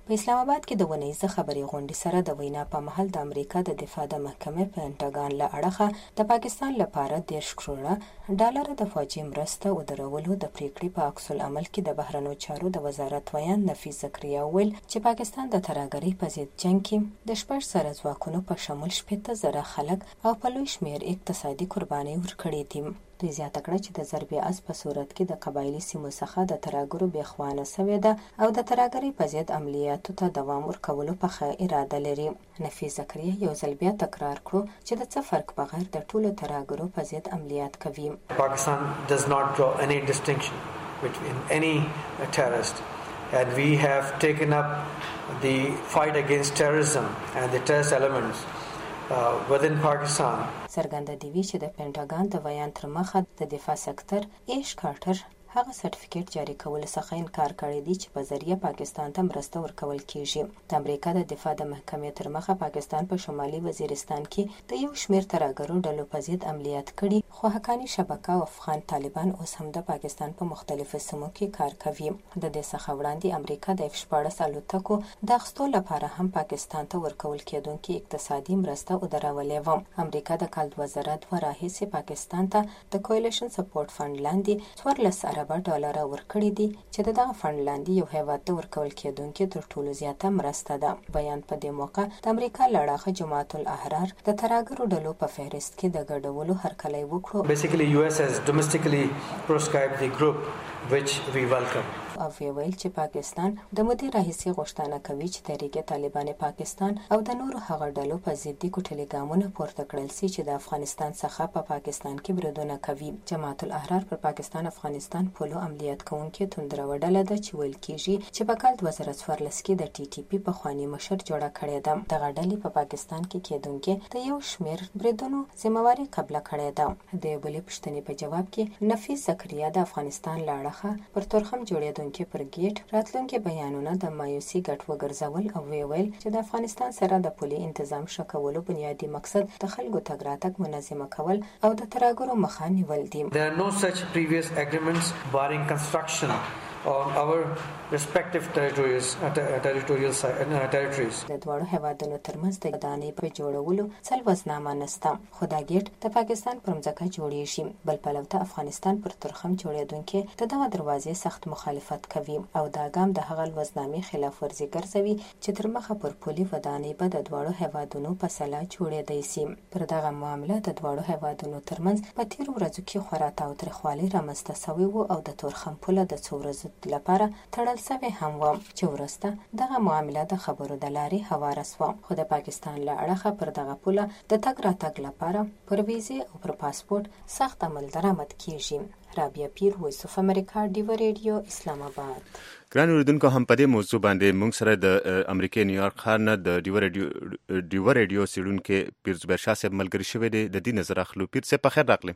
په اسلام آباد کې د ونیزه خبري غونډې سره د وینا په محل د امریکا د دفاع د محکمې پینټاګان له اړخه د پاکستان لپاره دیرش کروړه ډالر د فوجي مرسته ودرولو د پریکړې په عکس العمل کې د بهرنیو چارو د وزارت ویان نفیس زکریا ویل چې پاکستان د ترهګرۍ په ضد جنگ کې د شپږ سره ځواکونو په شمول شپږ زره خلک او په لوی شمېر اقتصادي قرباني ورکړې دي. دوی زیاته کړه چې د ضربې از په صورت کې د قبایلي سیمو څخه د ترهګرو بېخوانه سوې ده او د ترهګرۍ په ضد عملیاتو ته دوام ورکولو په ښه اراده لري. نفیس زکریا یو ځل بیا تکرار کړو چې د څه فرق بغیر د ټولو ترهګرو په ضد عملیات کوي. Pakistan does not draw any distinction between any terrorist and we have taken up the fight against terrorism and the terrorist elements Uh, within Pakistan. سرګند دی وی چې د پینټاګان د بیان تر مخه د دفاع سکتر ایش کارټر هغه سرټیفیکیټ جاری کول څخه انکار کړی دی چې په ذریعہ پاکستان ته مرسته ورکول کیږي. د امریکا د دفاع د محکمې تر مخه پاکستان په شمالي وزیرستان کې د یو شمېر ترهګرو ډلو په ضد عملیات کړي خو حقانی شبکه او افغان طالبان اوس هم د پاکستان په مختلفو سیمو کې کار کوي. د دې څخه وړاندې امریکا د اف شپاړس الوتکو د اخیستو لپاره هم پاکستان ته ورکول کېدونکې اقتصادي مرسته ودرولې وه. امریکا د کال دوه زره دوه راهیسې پاکستان ته د کولیشن سپورټ فنډ لاندې څوارلس اربه ډالر ورکړي دي چې دغه فنډ لاندې یو هیواد ته ورکول کېدونکې تر ټولو زیاته مرسته ده. بیان په دې موقع د امریکا له اړخه جماعت الاحرار د ترهګرو ډلو په فهرست کې د ګډولو هرکلی وکړو. Basically U S has domestically proscribed the group which we welcome. او ویل چې پاکستان د مودې راهیسې غوښتنه کوي چې تحریک طالبان پاکستان او د نورو هغه ډلو په ضد کوټلي ګامونه پورته کړل سي چې د افغانستان څخه په پا پاکستان کې بریدونه کوي. جماعت الاحرار پر پاکستان افغانستان پولو عملیات کوونکې توندره وډله ده چې ویل کیږي چې په کال دوه زره څوارلس کې د ټي ټي پی په خواني مشر جوړه کړې ده. دغه ډلې په پاکستان کې کېدونکې د یو شمېر بریدونو ذمہواری قبول کړې ده. د بلې پوښتنې په جواب کې نفیس زکریا د افغانستان له اړخه پر تورخم جوړېدونکې پر ګیټ راتلونکي بیانونه د مایوسي ګټ وګرځول او ویل چې د افغانستان سره د پولي تنظیم شکولو بنیادی مقصد د خلکو تګ راتګ منظمه کول او د ترهګرو مخه نیول دي. There are no such previous agreements barring construction on our respective territories uh, territorial uh, territories. د دوړو هوادونو ترمنځ د ودانۍ په جوړولو څل وزنامه نسته. خدا ګیټ د پاکستان پر ځمکه جوړیږي. بل پلو ته افغانستان پر ترخم جوړېدونکې د دغه دروازې سخت مخالفت کوي او دا ګام د هغه وزنامې خلاف ورزي ګرځوي چې تر مخه پر پولي ودانۍ به د دوړو هوادونو په سلا جوړېدای سي. پر دغه معاملې د دوړو هوادونو ترمنځ په تیر ورځو کې خورات او ترخوالي رامنځته شوی وو او د تورخم پوله د څو ورځو لپاره تړل شوی هم و چې ورسته دغه معامله د خبرو د لارې هواره شوه. خو د پاکستان له اړخه پر دغه پوله د تګ راتګ لپاره پر ویزې او پر پاسپورت سخت عمل درآمد کیږي. رابعه پیر، وایس اف امریکا، ډیو ریډیو، اسلام آباد. ګران اوریدونکو، هم په دې موضوع باندې موږ سره د امریکای نیویارک ښار نه د ډیو ریډیو ډیو ریډیو سیډونکو پیر زبیر شاه صاحب ملګری شوی دی. د دې نظر اخلو. پیر صاحب په خیر راغلی.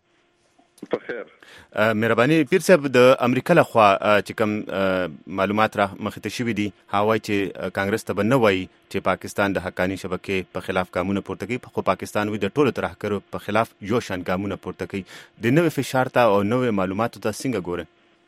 په خیر. مهرباني پیر صاحب، د امریکا لخوا چې کوم معلومات را مخې ته شوي دي هغه وایي چې کانګرس ته به نه وایي چې پاکستان د حقاني شبکې په خلاف ګامونه پورته کوي، خو پاکستان وایي د ټولو ترهګرو په خلاف یو شان ګامونه پورته کوي. د نوې فشار ته او نوې معلوماتو ته څنګه ګورئ؟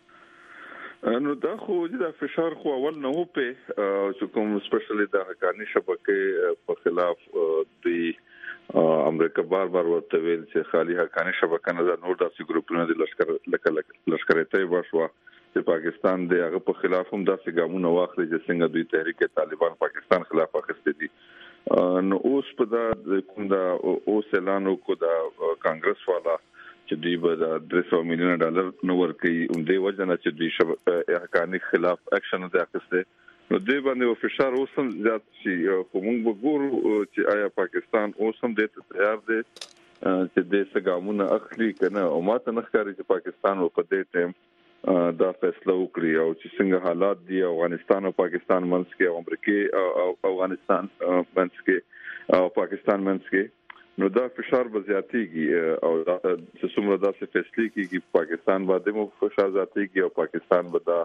نو دا خو د فشار خو اول نه و په چې کوم سپیشلی د حقاني شبکې په خلاف د امریکا بار بار ورته ویل چې خالي حقاني شبکه نه ده، نور داسې ګروپونه د لشکر لکه لشکر طیبه شو چې پاکستان د هغه په خلاف هم داسې ګامونه واخلي چې څنګه دوی تحریک طالبان پاکستان خلاف اخیستي دي. نو اوس په دا کوم دا اوس اعلان وکړ د کانګرس والا چې دوی به د درې سوه میلیونه ډالر نه ورکوي، همدې وجه نه چې دوی شبکې حقاني خلاف اکشن نه اخیستی. نو دې باندې فشار اوس هم زیات شي. خو موږ به ګورو چې آیا پاکستان اوس هم دې ته تیار دی چې دې څه ګامونه اخلي که نه. او ما ته نه ښکاري چې پاکستان په دې ټایم دا فیصله وکړي او چې څنګه حالات دي افغانستان او پاکستان منځ کې او امریکا او افغانستان منځ کې او پاکستان منځ کې، نو دا فشار به زیاتېږي او چې څومره داسې فیصلې کېږي پاکستان باندې مو فشار زیاتېږي او پاکستان به دا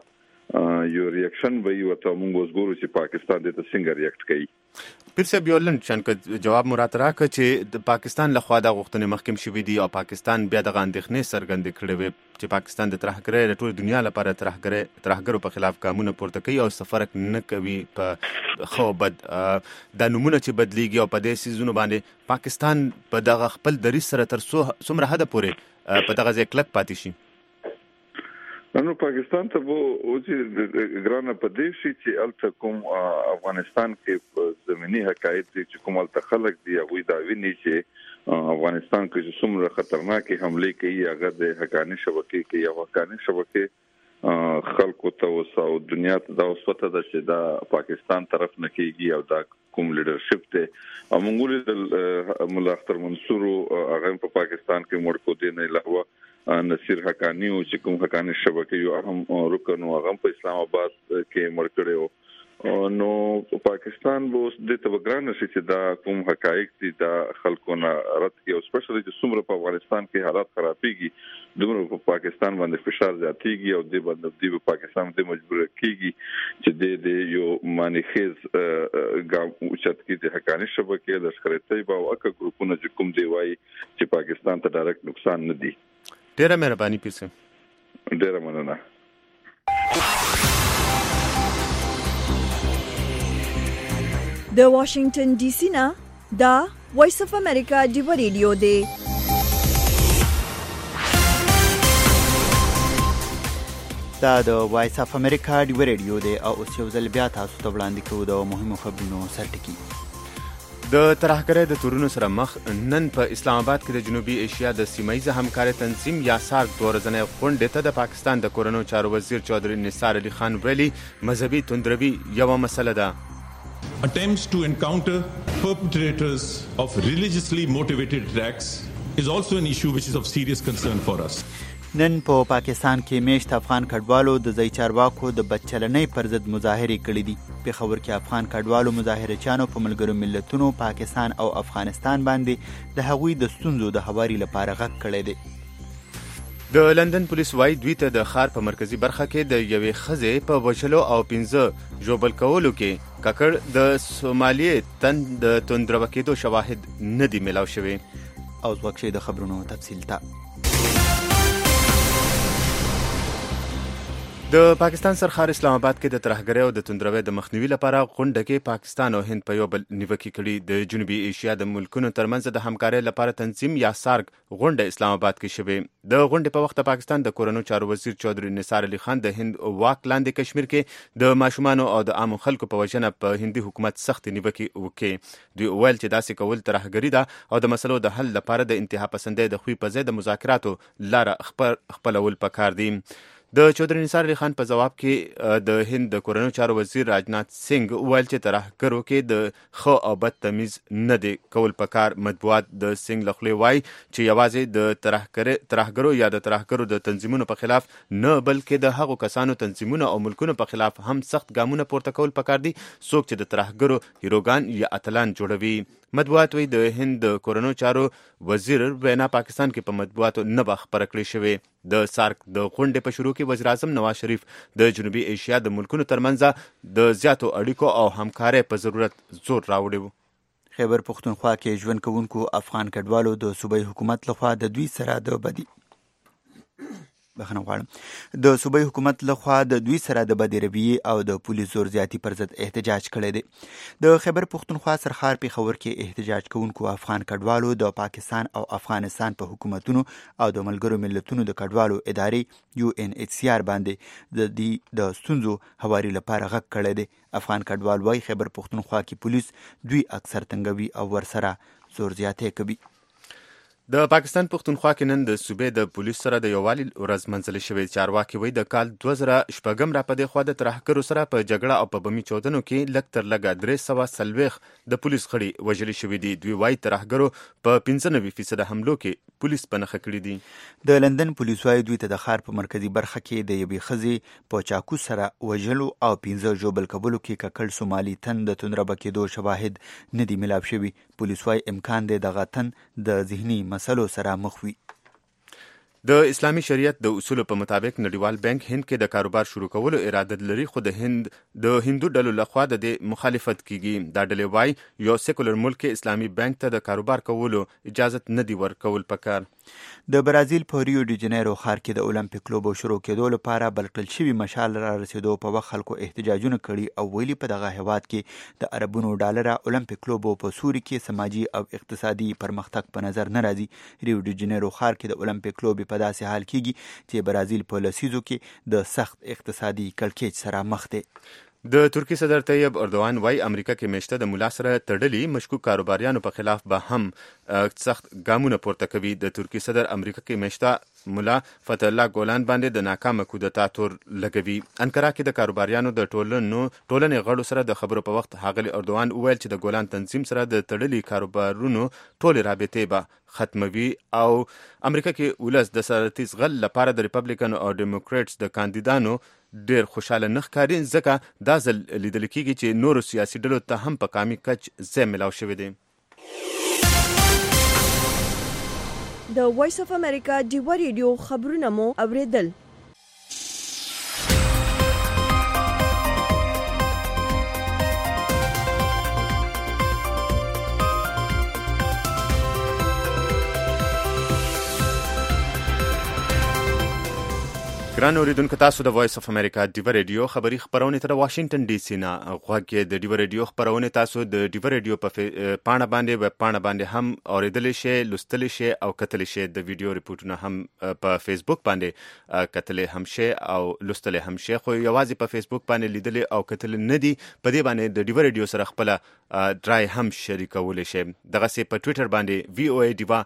یو ریاکشن به یو ته موږ وګورو چې پاکستان د څنګه ریاکټ کوي. پیر صاحب یو لنډ شان جواب مراد راکړه چې د پاکستان لخوا د غوښتنې مخکې شوې دي او پاکستان بیا د اندېښنې څرګندې کړې وې چې پاکستان د ترهګرۍ د ټول دنیا لپاره ترهګرۍ ترهګرو په خلاف ګامونه پورته کوي او سفرک نه کوي په خو بد د نمونه چې بدلیږي او په دې سيزونو باندې پاکستان په دغه خپل دریځ سره تر څومره حد پورې په دغه ځای کلک پاتې شي. نو پاکستان ته وو چې ګرانه پدې شي چې الته کوم افغانستان کې په زميني حقایق چې کوم الته خلک دی هغه دا ویني چې افغانستان کې چې څومره خطرناکي حمله کوي هغه د حقاني شبکې کې یو حقاني شبکې خلکو ته وسو دنیا ته دا وسوته ده چې دا پاکستان طرف نه کیږي او دا کوم لیډرشپ ته امونګول د مولا اختر منصور هغه په پاکستان کې مړ کو دي نه علاوه نصیر حقانی او چې کوم حقانی شبکې یو اهم رکن او هغه په اسلام آباد کې مړ کړو نو پاکستان به د تبګران شي چې دا کوم حقایق دي دا خلکو نه رد کی او سپیشلی چې څومره په افغانستان کې حالات خرابېږي دومره په پاکستان باندې فشار زیاتېږي او د باندې د پاکستان د مجبور کیږي چې د یو مانیخیز ګام اوچت کې د حقانی شبکې د شخړې په او اکه ګروپونه چې کوم دی وایي چې پاکستان ته ډایرکټ نقصان نه دی. ډیره مهرباني پیر صاحب. ډیره مننه. د واشنگټن ډي سي نه دا وایس اف امریکا دی ریډیو دی. دا د وایس اف امریکا دی ریډیو دی او اوس یو ځل بیا تاسو ته وړاندې کوو د مهمو خبرونو سرټکی. د ترهګرۍ د تورونو سره مخ نن په اسلام آباد کې د جنوبي ایشیا د سیمایي همکارۍ تنظیم یا سارک دوه ورځنۍ غونډې ته د پاکستان د کورونو چارو وزیر چودھری نثار علي خان ویلي مذهبي توندروي یوه مسله ده. Attempts to encounter perpetrators of religiously motivated attacks is also an issue which is of serious concern for us. نن په پاکستان کې میشت افغان کډوالو د ځای چارواکو د بدچلنۍ پر ضد مظاهرې کړې دي. پېښور کې افغان کډوالو مظاهرچیانو په ملګرو ملتونو پاکستان او افغانستان باندې د هغوی د ستونزو د هواري لپاره غږ کړی دی. د لندن پولیس وايي دوی ته د ښار په مرکزي برخه کې د یوې ښځې په وژلو او پنځه ژوبل کولو کې ککړ د سومالیې تن د توندرو کېدو شواهد نه دي ملاو شوي. او ځوکشي د خبرونو تفصیل ته د پاکستان سرخار اسلام آباد کې د ترهګرۍ او د توندروي د مخنیوي لپاره غونډه کې پاکستان او هند په یو بل نیوکه کړي. د جنوبي ایشیا د ملکونو ترمنځ د همکارۍ لپاره تنظیم یا سارک غونډه اسلام آباد کې شوه. د غونډې په وخت پاکستان د کورونو چارو وزیر چودھری نثار علي خان د هند واک لاندې کشمیر کې د ماشومان او د عام خلکو په وجنه په هندي حکومت سخت نیوکه وکړي. دوی ویل چې داسې کول ترهګري ده او د مسلو د حل لپاره د انتها پسندۍ د خوې په ځای د مذاکراتو لار خپلول پکار دي. د چودھری نثار علي خان په جواب کې د هند د کورونو چارو وزیر راجنات سنگ ویل چې ترهګرو کې د خو او بد تمیز نه دی کول پکار. مطبوعات د سنگ لخوا وایي چې یوازې د ترهګرو یا د ترهګرو د تنظیمونو په خلاف نه بلکې د هغو کسانو تنظیمونو او ملکونو په خلاف هم سخت ګامونه پورته کول پکار دي څوک چې د ترهګرو هیروګان یا اتلان جوړوي. مطبوعات وی د هند د کورونو چارو وزیر وینا پاکستان کې په مطبوعاتو نه به خبره کړې شوې. د سارک د غونډې په شروع کې وزیر اعظم نواز شریف د جنوبي ایشیا د ملکونو ترمنځ د زیاتو اړیکو او همکارۍ په ضرورت زور راوړی و. خیبر پښتونخوا کې ژوند کوونکو افغان کډوالو د صوبایي حکومت لخوا د دوی سره د بدی بخنه غواړم د صوبایي حکومت لخوا د دوی سره د بدی رویې او د پولیس زور زیاتی پر ضد احتجاج کړی دی. د خیبر پښتونخوا سرخار پېښور کې احتجاج کوونکو افغان کډوالو د پاکستان او افغانستان په حکومتونو او د ملګرو ملتونو د کډوالو ادارې یو ان ایچ سی آر باندې د دې د ستونزو هواري لپاره غږ کړی دی. افغان کډوال وايي خیبر پښتونخوا کې پولیس دوی اکثر تنګوي او ورسره زور زیاتې کوي. د پاکستان پښتونخوا کې نن د صوبې د پولیس سره د یووالي ورځ منځلې شوې. چارواکي وایي د کال دوه زره شپږم را په دې خوا د ترهګرو سره په جګړه او په بمي چاودنو کې لږ تر لږه درې سوه څلوېښت د پولیس غړي وژلي شوي دي. دوی وایي ترهګرو په پنځه نوي فیصده حملو کې پولیس په نښه کړي دي. د لندن پولیس وايي دوی ته د ښار په مرکزي برخه کې د یوې ښځې په چاقو سره وژلو او پنځه ژوبل کولو کې ککړ سومالي تن د توندربه کېدو شواهد نه دي ملاو شوي. پولیس وايي امکان دی دغه تن د ذهني مسلو سره مخ وي. د اسلامي شریعت د اصولو په مطابق نړیوال بانک هند کې د کاروبار شروع کولو اراده لري، خو د هند د هندو ډلو لخوا د دې مخالفت کیږي. دا ډلې وايي یو سیکولر ملک کې اسلامي بانک ته د کاروبار کولو اجازه نه دی ورکول پکار. د برازیل په ریو ډی جنیرو ښار کې د اولمپیک لوبو شروع کېدو لپاره بلټل شوي مشال را رسیدو په وخت خلکو احتجاجونه کړي او ویلي په دغه هیواد کې د اربونو ډالره اولمپیک لوبو په سوري کې سماجي او اقتصادي پرمختګ په نظر نه راځي. ریو ډی جنیرو ښار کې د اولمپیک لوبې په داسې حال کېږي چې برازیل په لسیزو کې د سخت اقتصادي کړکېچ سره مخ دی. د ترکی صدر طیب اردوان وايي امریکا کې میشته د مولا سره تړلي مشکوک کاروباریانو په خلاف به هم سخت ګامونه پورته کوي. د ترکی صدر امریکا کې میشته مولا فتح الله ګولان باندې د ناکامه کودتا تور لګوي. انکارا کې د کاروباریانو د ټولنو ټولنې غړو سره د خبرو په وخت هغه اردوان وویل چې د ګولان تنظیم سره د تړلي کاروبارونو ټول رابطې به ختموي او امریکا کې ولس د سرتیز غل لپاره د ریپبلیکن او ډیموکریټس د کاندیدانو ډیر خوشاله نه ښکاري، ځکه دا ځل لیدل کېږي چې نورو سیاسي ډلو ته هم په قامي کچ ځای ملاو شوی دی. د وایس اف امریکا ډیوا ریډیو خبرونه مو اوریدل. ګران اوریدونکو، تاسو د وایس اف امریکا ډیوا ریډیو خبری خبرونه تر واشنگټن ډي سي نه غوږی. د ډیوا ریډیو خبرونه تاسو د ډیوا ریډیو په پاڼه باندې وب پاڼه باندې هم اوریدل شي، لوستل شي او کتل شي. د ویډیو ریپورتونه هم په فیسبوک باندې کتل هم شي او لوستل هم شي، خو یوازې په فیسبوک باندې لیدل او کتل نه دي. په دې باندې د ډیوا ریډیو سره خپل ډرای هم شریکول شي. دغه سي په ټوئیټر باندې وی او ای ډیوا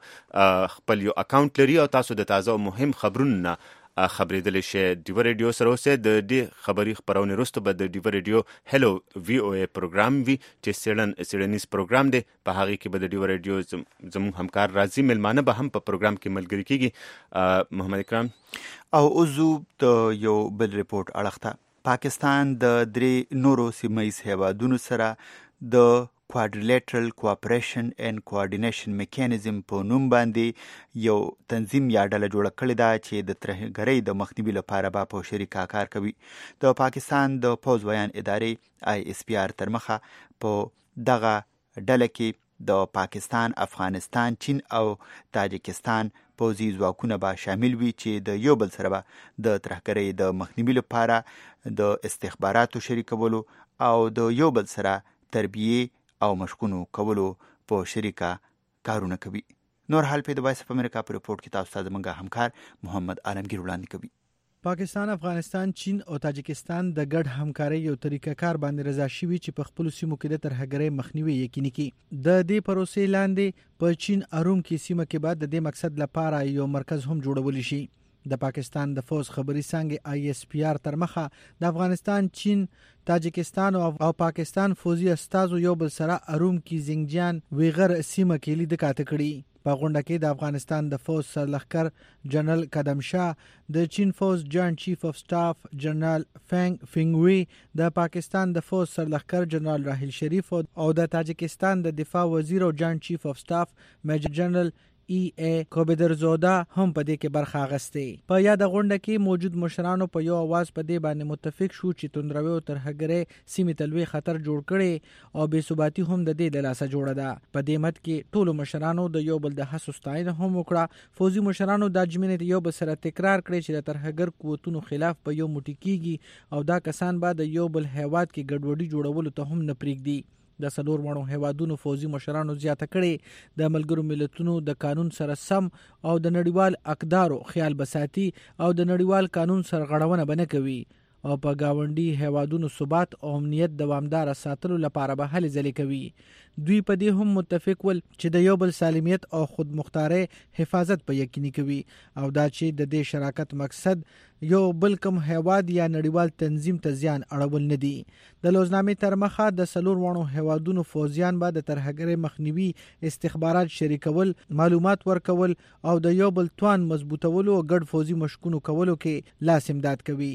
خپل یو اکاونټ لري او تاسو د تازه او مهم خبرونه خبرېدل شي. ډیوا ریډیو سره اوسه د دې خبري خبرونه وروسته به د ډیوا ریډیو هلو وی او ای پروګرام وی چې سیړن سیړنیز پروګرام دی. په هغه کې به د ډیوا ریډیو زموږ همکار راځي ملمانه به هم په پروګرام کې ملګری کیږي. محمد اکرام او اوزو د یو بل ریپورت اړخته پاکستان د درې نورو سیمایي هیوادونو سره د کوادریلیټرل کوآپریشن اینڈ کوارډینیشن میکانیزم په نوم باندې یو تنظیم یا ډله جوړه کړې ده چې د ترهګرۍ د مخنیوي لپاره به په شریکه کار کوي. د پاکستان د پوز ویان ادارې آی اس پی آر تر مخه په دغه ډله کې د پاکستان، افغانستان، چین او تاجکستان پوځي ځواکونه به شامل وي چې د یو بل سره به د ترهګرۍ د مخنیوي لپاره د استخباراتو شریکولو او د یو بل سره تربیه او مشقونو کولو په شریکه کارونه کوي. نور حال په د وایس اف امریکا په ریپورت کې تاسو ته زموږ همکار محمد عالمگیر وړاندې کوي. پاکستان، افغانستان، چین او تاجکستان د ګډ همکارۍ یو طریقه کار باندې رضا شوي چې په خپل سیمو کې د ترهګرۍ مخنیوي یقیني کړي. د دې پروسې لاندې په چین اروم کې سیمه کې بعد د دې مقصد لپاره یو مرکز هم جوړول شي. د پاکستان د فوز خبري څانګې آی اس پی آر تر مخه د افغانستان، چین، تاجکستان او پاکستان فوزي استازو یو بل سره اروم کې زنګجان ویغر سیمه کې لید کاته کړي. په غونډه کې د افغانستان د فوز سرلښکر جنرال قدم شاه، د چین فوز جوائنٹ چیف اف سټاف جنرال فنګ فنګوي، د پاکستان د فوز سرلښکر جنرال راحیل شریف او د تاجکستان د دفاع وزیر او جوائنٹ چیف اف سټاف میجر جنرال ای ای کوبدرزودا هم په دې کې برخه اخیسته. په یاد غونډه کې موجود مشرانو په یو आवाज په دې باندې متفق شو چې توندروي او ترهګرۍ سیمې تلوي خطر جوړ کړي او بې ثباتی هم د دې د لاسه جوړه ده. په دې مت کې ټولو مشرانو د یو بل د حساس ستاینه هم وکړه. فوزي مشرانو د جمعیت یو بل سره تکرار کړی چې د ترهګر قوتونو خلاف په یو موټی کیږي او دا کسان بعد یو بل هیواد کې ګډوډي جوړولو ته هم نه پریږدي. د سلور وړو هیوادونو فوزي مشرانو زیاته کړي د ملګرو ملتونو د قانون سره سم او د نړیوال اقدارو خیال بساتي او د نړیوال قانون سرغړونه بنه کوي او په گاونډي هیوادونو ثبات او امنیت دوامدار ساتلو لپاره به هلې ځلې کوي. دوی په دې هم متفق ول چې د یو بل سالمیت او خود مختاري حفاظت په یقیني کوي او دا چې د دې شراکت مقصد یو بل کوم هیواد یا نړیوال تنظیم ته زیان اړول نه دي. د لوزنامې تر مخه د سلور وړو هیوادونو فوزیان به د ترهګرۍ مخنیوي، استخبارات شریکول، معلومات ورکول او د یو بل توان مضبوطولو او ګډ فوزي مشقونو کولو کې لاس امداد کوي.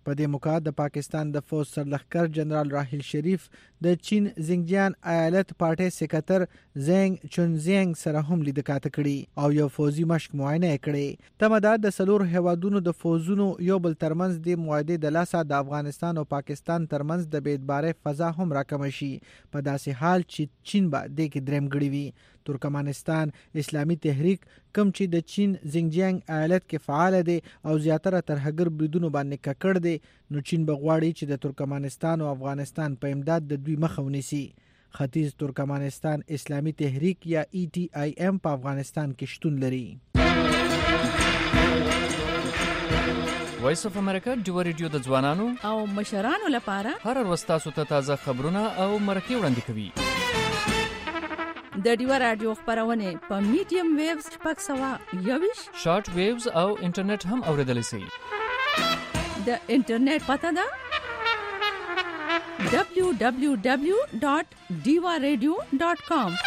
په دې موقع د پاکستان د فوج سرلښکر جنرال راحیل شریف د چین زنګجیان ایالت پارټي سکرټر زنګ چونزینګ سره هم لیدکاته کړي او یو فوزي مشق معاینه کړي. تمدا د سلور هوادونو د فوزونو یو بل ترمنځ د معاهده د لاسه د افغانستان او پاکستان ترمنځ د بیدبارۍ فضا هم راکم شي په داسې حال چې چین به د کې دریم غړي وي. ترکمنستان اسلامي تحریک کم چې د چین زنګجیانګ ایالت کې فعال دي او زیاتره ترهګر بریدونو باندې ککړ دي، نو چین بغواړي چې د ترکمنستان او افغانستان په امداد د دوی مخه ونیسي. ختیځ ترکمنستان اسلامي تحریک یا ای ټی آی ایم په افغانستان کې شتون لري. وایس اف امریکا ډیو ریډیو د ځوانانو او مشرانو لپاره هر ورځ تاسو ته تازه خبرونه او مرکې وړاندې کوي. د ډیو رادیو خبرونه په میډیم ویوز شپږ سوه یوویشت شارټ ویوز او انټرنیټ هم اوریدلی شئ. د انټرنیټ پته ده دبلیو دبلیو دبلیو ډاټ ډیو رادیو ډاټ کام.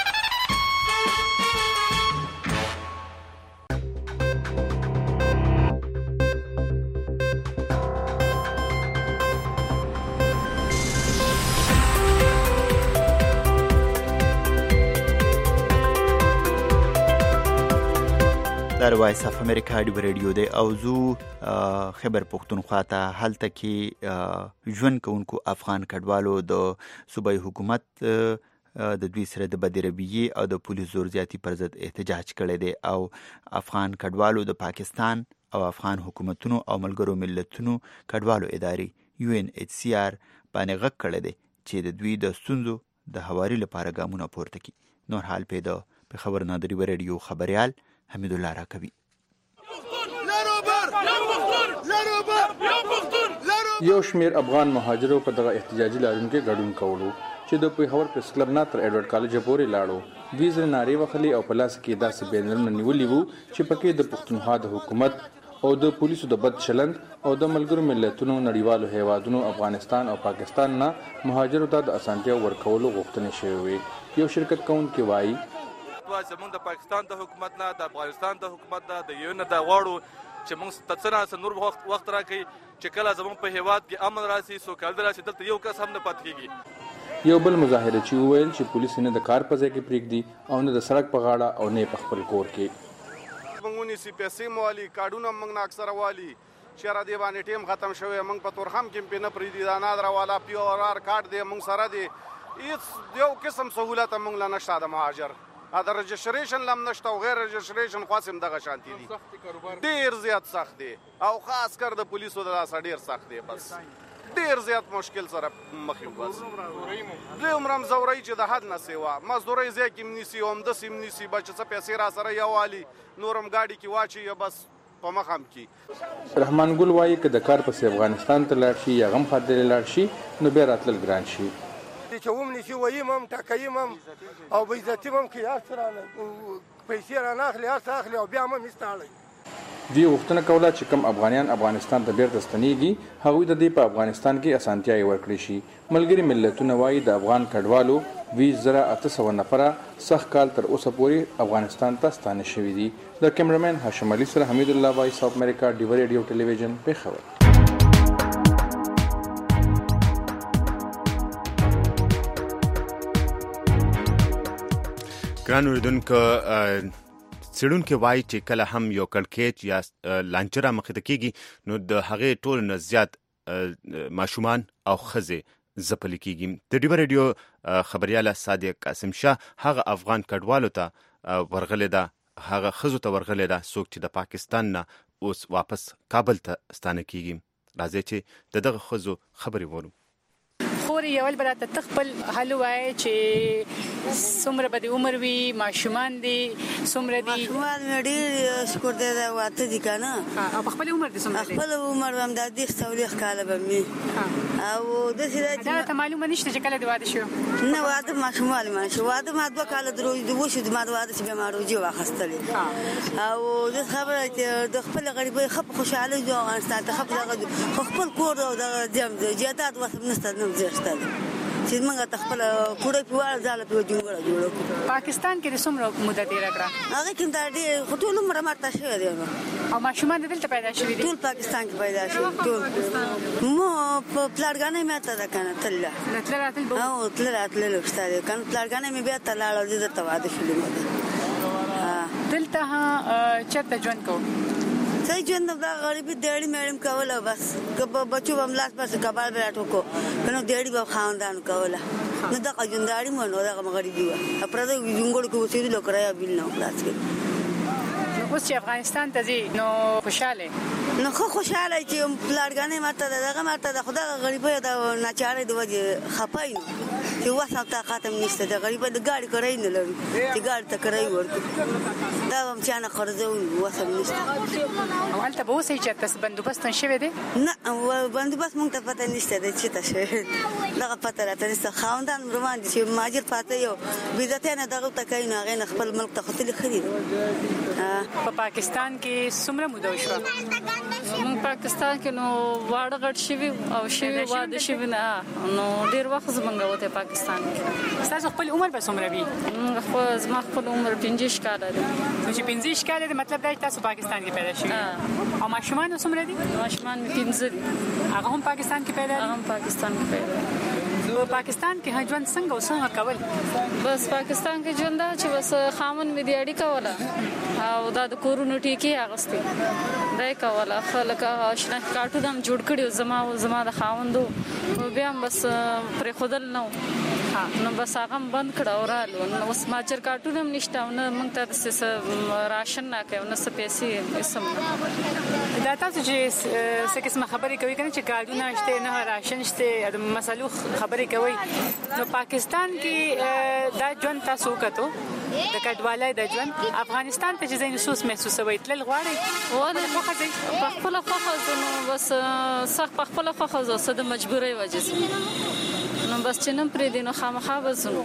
در وایس اف امریکا ډیو ریډیو دی او زو خبر پښتونخوا ته هلته کې ژوند کوونکو افغان کډوالو د صوبایي حکومت د دوی سره د بدربیي او د پولیس زور زیاتی پر ضد احتجاج کړی دی او افغان کډوالو د پاکستان او افغان حکومتونو او ملګرو ملتونو کډوالو ادارې یو ان ایچ سی آر باندې غږ کړی دی چې د دوی د ستونزو د هواري لپاره ګامونه پورته کړي. نور حال پیدا په خبر نادری ریډیو خبريال حمید الله راکوي. یو شمیر افغان مهاجرو په دغه احتجاجي لارون کې ګډون کولو چې د پیښور پریس کلب نه تر ایډورډ کالج پورې لاړو. ویزه ناری وخلی او پلاس کې داسې بینرونه نیولي وو چې پکې د پښتونخوا د حکومت او د پولیسو د بد چلند او د ملګرو ملتونو نړیوالو هیوادونو افغانستان او پاکستان نه مهاجرو ته د اسانتیا ورکولو غوښتنې شوې وي. یو شرکت کوونکی وایي زمونږ د پاکستان د حکومت نه د افغانستان د حکومت نه د یو نه د غواړو چې موږ ته څه نور وخت وخت راکړي چې کله زمونږ په هیواد کې امن راسي سوکالي راسي دلته یو کس هم نه پاتې کېږي. یو بل مظاهره چې وویل چې پولیس نه د کار په ځای کې پرېږدي او نه د سړک په غاړه او نه په خپل کور کې. موږ ونیسي پیسې مو والي کارډونه موږ نه اکثره والي چې را دې باندې ټیم ختم شوی موږ په تورخم کې پې نه پرېږدي دا نادره والا پی او آر کارډ دی موږ سره دی هېڅ یو قسم سهولت موږ له نشته د مهاجر دا رجسټریشن لم نشته او غیر رجسټریشن خاصم دغه شانتي دي ډیر زیات سخت دي او خاص کر د پولیسو د لاسه ډیر سخت دي بس ډیر زیات مشکل سره مخ یو بس له عمرم زوري چې د حد نه سیوا مزدوري زیات کې منیسي هم د سیم نيسي بچ څه پیسې را سره یو والی نورم گاډي کې واچي یا بس په مخام کې. رحمان ګل وایي چې د کار په افغانستان ته لاړ شي یا غم خاطر لاړ شي نو بیا راتلل ګران شي. چې ومني چې وایم هم ټاکایم هم او به عزتیم هم کې هر څه رانه پیسې رانه اخلي هر څه اخلي او بیا هم مستاړي. دوی غوښتنه کوله چې کم افغانیان افغانستان ته بیرته ستنېږي هغوی د دې په افغانستان کې اسانتیاوې ورکړي شي. ملګري ملتونه وایي د افغان کډوالو ویس زره اته سوه نفره سخت کال تر اوسه پورې افغانستان ته ستانه شوي دي. د کیمرمین هاشم علي سره حمید الله وایس اف امریکا ډیو ریډیو ټلویزیون پیښور. ګران اوریدونکو څېړونکي وایي چې کله هم یو کړکېچ یا لانجه رامخې ته کېږي نو د هغې ټولو نه زیات ماشومان او ښځې ځپلې کېږي. د ډیو ریډیو خبریاله صادق قاسم شاه هغه افغان کډوالو ته ورغلې ده هغه ښځو ته ورغلې ده څوک چې د پاکستان نه اوس واپس کابل ته ستانه کېږي. راځئ چې د دغه ښځو خبرې وورو. خوري یو بل ته تخپل حل وای چې څومره به د عمر وي ماشومان دي څومره دي ماشومان ډېر شکر دې دا واته دي کنه او په خپل عمر دي څومره خپل عمر هم د دې څولېخ کاله به مې او د سې دا ته معلومه نشته چې کله د واده شو نه واده ماشومان ما شو واده ما دوه کاله درو د وښو د ما واده چې به ما روجي واخستلې او د خبره چې د خپل غریبۍ خپ خوشاله جو افغانستان ته خپ خپل کور او د جام د جیدات وسم نشته نو چې موږ خپل کوړې په ځاله په جوړه جوړو. پاکستان کې د څومره موده تیر کړه؟ هغه کې دا ډېر ټول عمر ماته شوی دی. او ماشومان دلته پیدا شوي دي؟ ټول پاکستان کې پیدا شوي ټول. مو په پلارګانې مې ته دا کنه تل. تل راتل به او تل راتل لوستاره کنه پلارګانې مې بیا ته لاړو دې ته واده شولې. ها دلته ها چته ژوند کو؟ څه ژوند دا غریبي دیړی میډم کوله بس. کبه بچو هم لاس پس کبال براټو کو. کنه دیړی به خاندان کوله. نو دا ژونداري مونږ دا غریبي و. پرده جونګړو کو وسیدل کرایا بیل نو خلاص کړ. اوس چې افغانستان ته ځي نو خوشاله نو خو خوشاله چې پلارګانې ماته دغه ماته د خدای غریبه د ناچارې د وجه خپای نو چې واسه طاقت هم نشته د غریبه د ګاډي کرای نه لري چې ګاډي ته کرای ورکړي دا هم چې نه خرڅون واسه نشته. او انت به اوسې چې تاسو بندوبست نشوي دي؟ نه بندوبست مونږ ته پته نشته د چې تاسو دغه پته راته نشته. خاوندان روان دي چې ماجر پاتې یو بيزته نه دغه تکای نه غین خپل ملک ته خپل خرید. په پاکستان کې څومره موده شو؟ موږ پاکستان کې نو واړه غټ شوي او شوي واده شوي نه نو ډیر وخت زمونږ وته پاکستان کې. تاسو خپل عمر به څومره وي؟ خو زما خپل عمر پنځه کاله دی. چې پنځه کاله دی مطلب دا چې تاسو پاکستان کې پیدا شوي. او ماشومان څومره دي؟ ماشومان مې پنځه دي. هغه هم پاکستان کې پیدا دي؟ هغه هم پاکستان کې پیدا دي. په پاکستان کې ژوند څنګه وسنګ کول؟ بس پاکستان کې ژوند دا چې بس خامن مې دی اړی کوله او دا د کورونو ټیکی اغستې دای کوله خلک آشنا کارټو دم جوړ کړیو زما او زما د خاوندو بیا بس پر خودل نو نو بس هغه بند کړه اورالو نو اوس ماچر کارټو هم نشته نو موږ ته راشن نه کوي نو څه پیسې اسم دا تاسو چې څه قسمه خبرې کوي کنه چې کارونه شته نه راشن شته د مسلو خبرې کوي نو پاکستان کې دا ژوند تاسو کتو د کډوالۍ د ژوند افغانستان ته چې ځین محسوس محسوسوي تل غواړي وله خو خځې په خپل خو نو بس صح په خپل خو خو زه د مجبورۍ وجه نو بس چې نن پرې دینو خامخا وزنو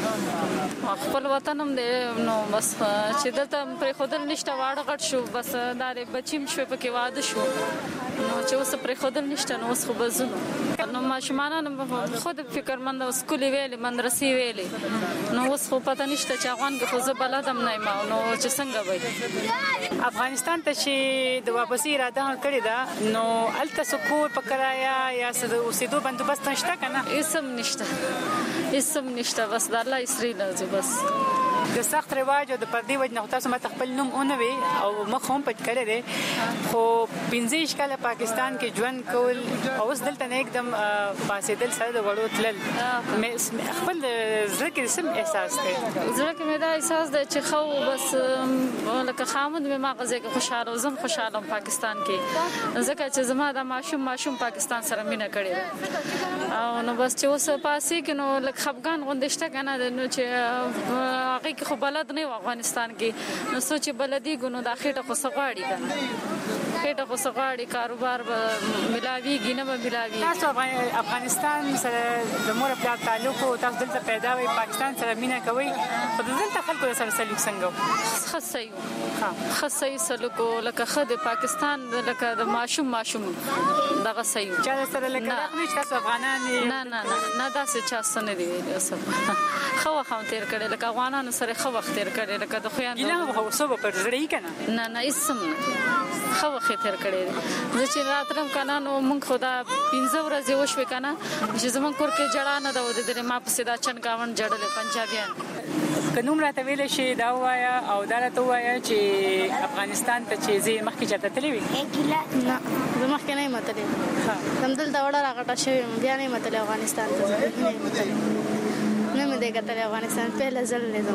خپل وطن هم دې نو بس چې دلته پرې خودل نشته واړه غټ شو بس دارې بچیم شو په کې واده شو نو چې اوس پرې خودل نشته نو اوس خو بزنو نو ماشومان خود فکرمند او سکول ویلې مدرسې ویلې نو اوس خو پته نشته چې افغان کې خو زه بلدم نه ما نو چې څنګه وای افغانستان ته چې د واپسی اراده کړې ده نو الته سکول په کرایا یا اوسېدو بندوبست نشته کنه؟ اسم نشته اسم نشته بس د الله اسری لازم بس د سخت رواج او د پردي وجه نه تاسو مت خپل نوم اونوي او مخ هم پټ کړی دی خو پنځه کاله پاکستان کې ژوند کول او اوس دلته نه एकदम پاسېدل سره د وړو تلل خپل زړه کې سم احساس دی زړه کې مې دا احساس دی چې خو بس لکه خامد مې ما غزه کې خوشاله زم خوشاله پاکستان کې ځکه چې زما د ماشوم ماشوم پاکستان سره مینه کړې او نو بس چې اوس پاسې کې نو لکه خفغان غوندشته کنه نو چې کې خو بلد نه افغانستان کې نو سوچ بلدي ګونو د اخیټه خو سغاړي کنه خیټه خو سغاړي کاروبار به ملاويږي نه به ملاوي تاسو افغانستان سره د مور په تعلق او تاسو دلته پیدا وي پاکستان سره مینا کوي په دلته خلکو سره سلوک څنګه خصي ها خصي سلوک لکه خد پاکستان لکه د ماشوم ماشوم دغه صحیح چې سره لکه نه تاسو افغانان نه نه نه دا څه چا سن دی اوسه خو خو تیر کړي لکه افغانانو سره خو وخت تیر کړي لکه د خویان نه هو سبب پر زړی کنه نه نه اسم خو وخت تیر کړي زه چې راتلم کنه نو مونږ خدا پنځه ورځې وشو کنه چې زمون کور کې جړا نه دا ود درې ما په سیدا چن گاون جړل پنجابیان کنوم راته ویل شي دا وایا او دا راته وایا چې افغانستان ته چې زی مخکې چاته تللی وي نه زه مخکې نه متلې ها هم دلته وړه راغټه شوی بیا نه متلې افغانستان ته نه مې دې کتل افغانستان په لزل نه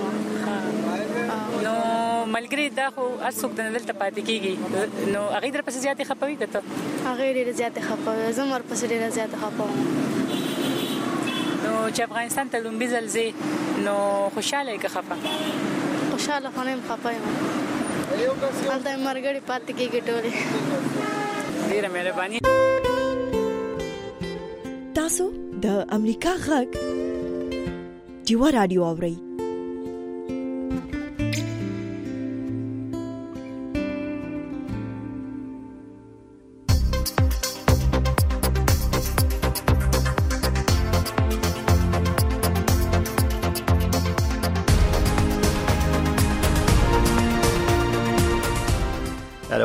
زما نو ملګری دا خو اسوک د دلته پاتې کیږي نو هغه در پسې زیاتې خپوي دته هغه ډېر زیاتې خپوي زمر پسې ډېر زیاتې خپوم نو چې افغانستان ته لومبي زلزي نو خوشاله کې خپه خوشاله خو نه خپایم الته مرګړي پاتې کیږي ټولې ډېر مهرباني تاسو د امریکا غږ دیوا رادیو اورئ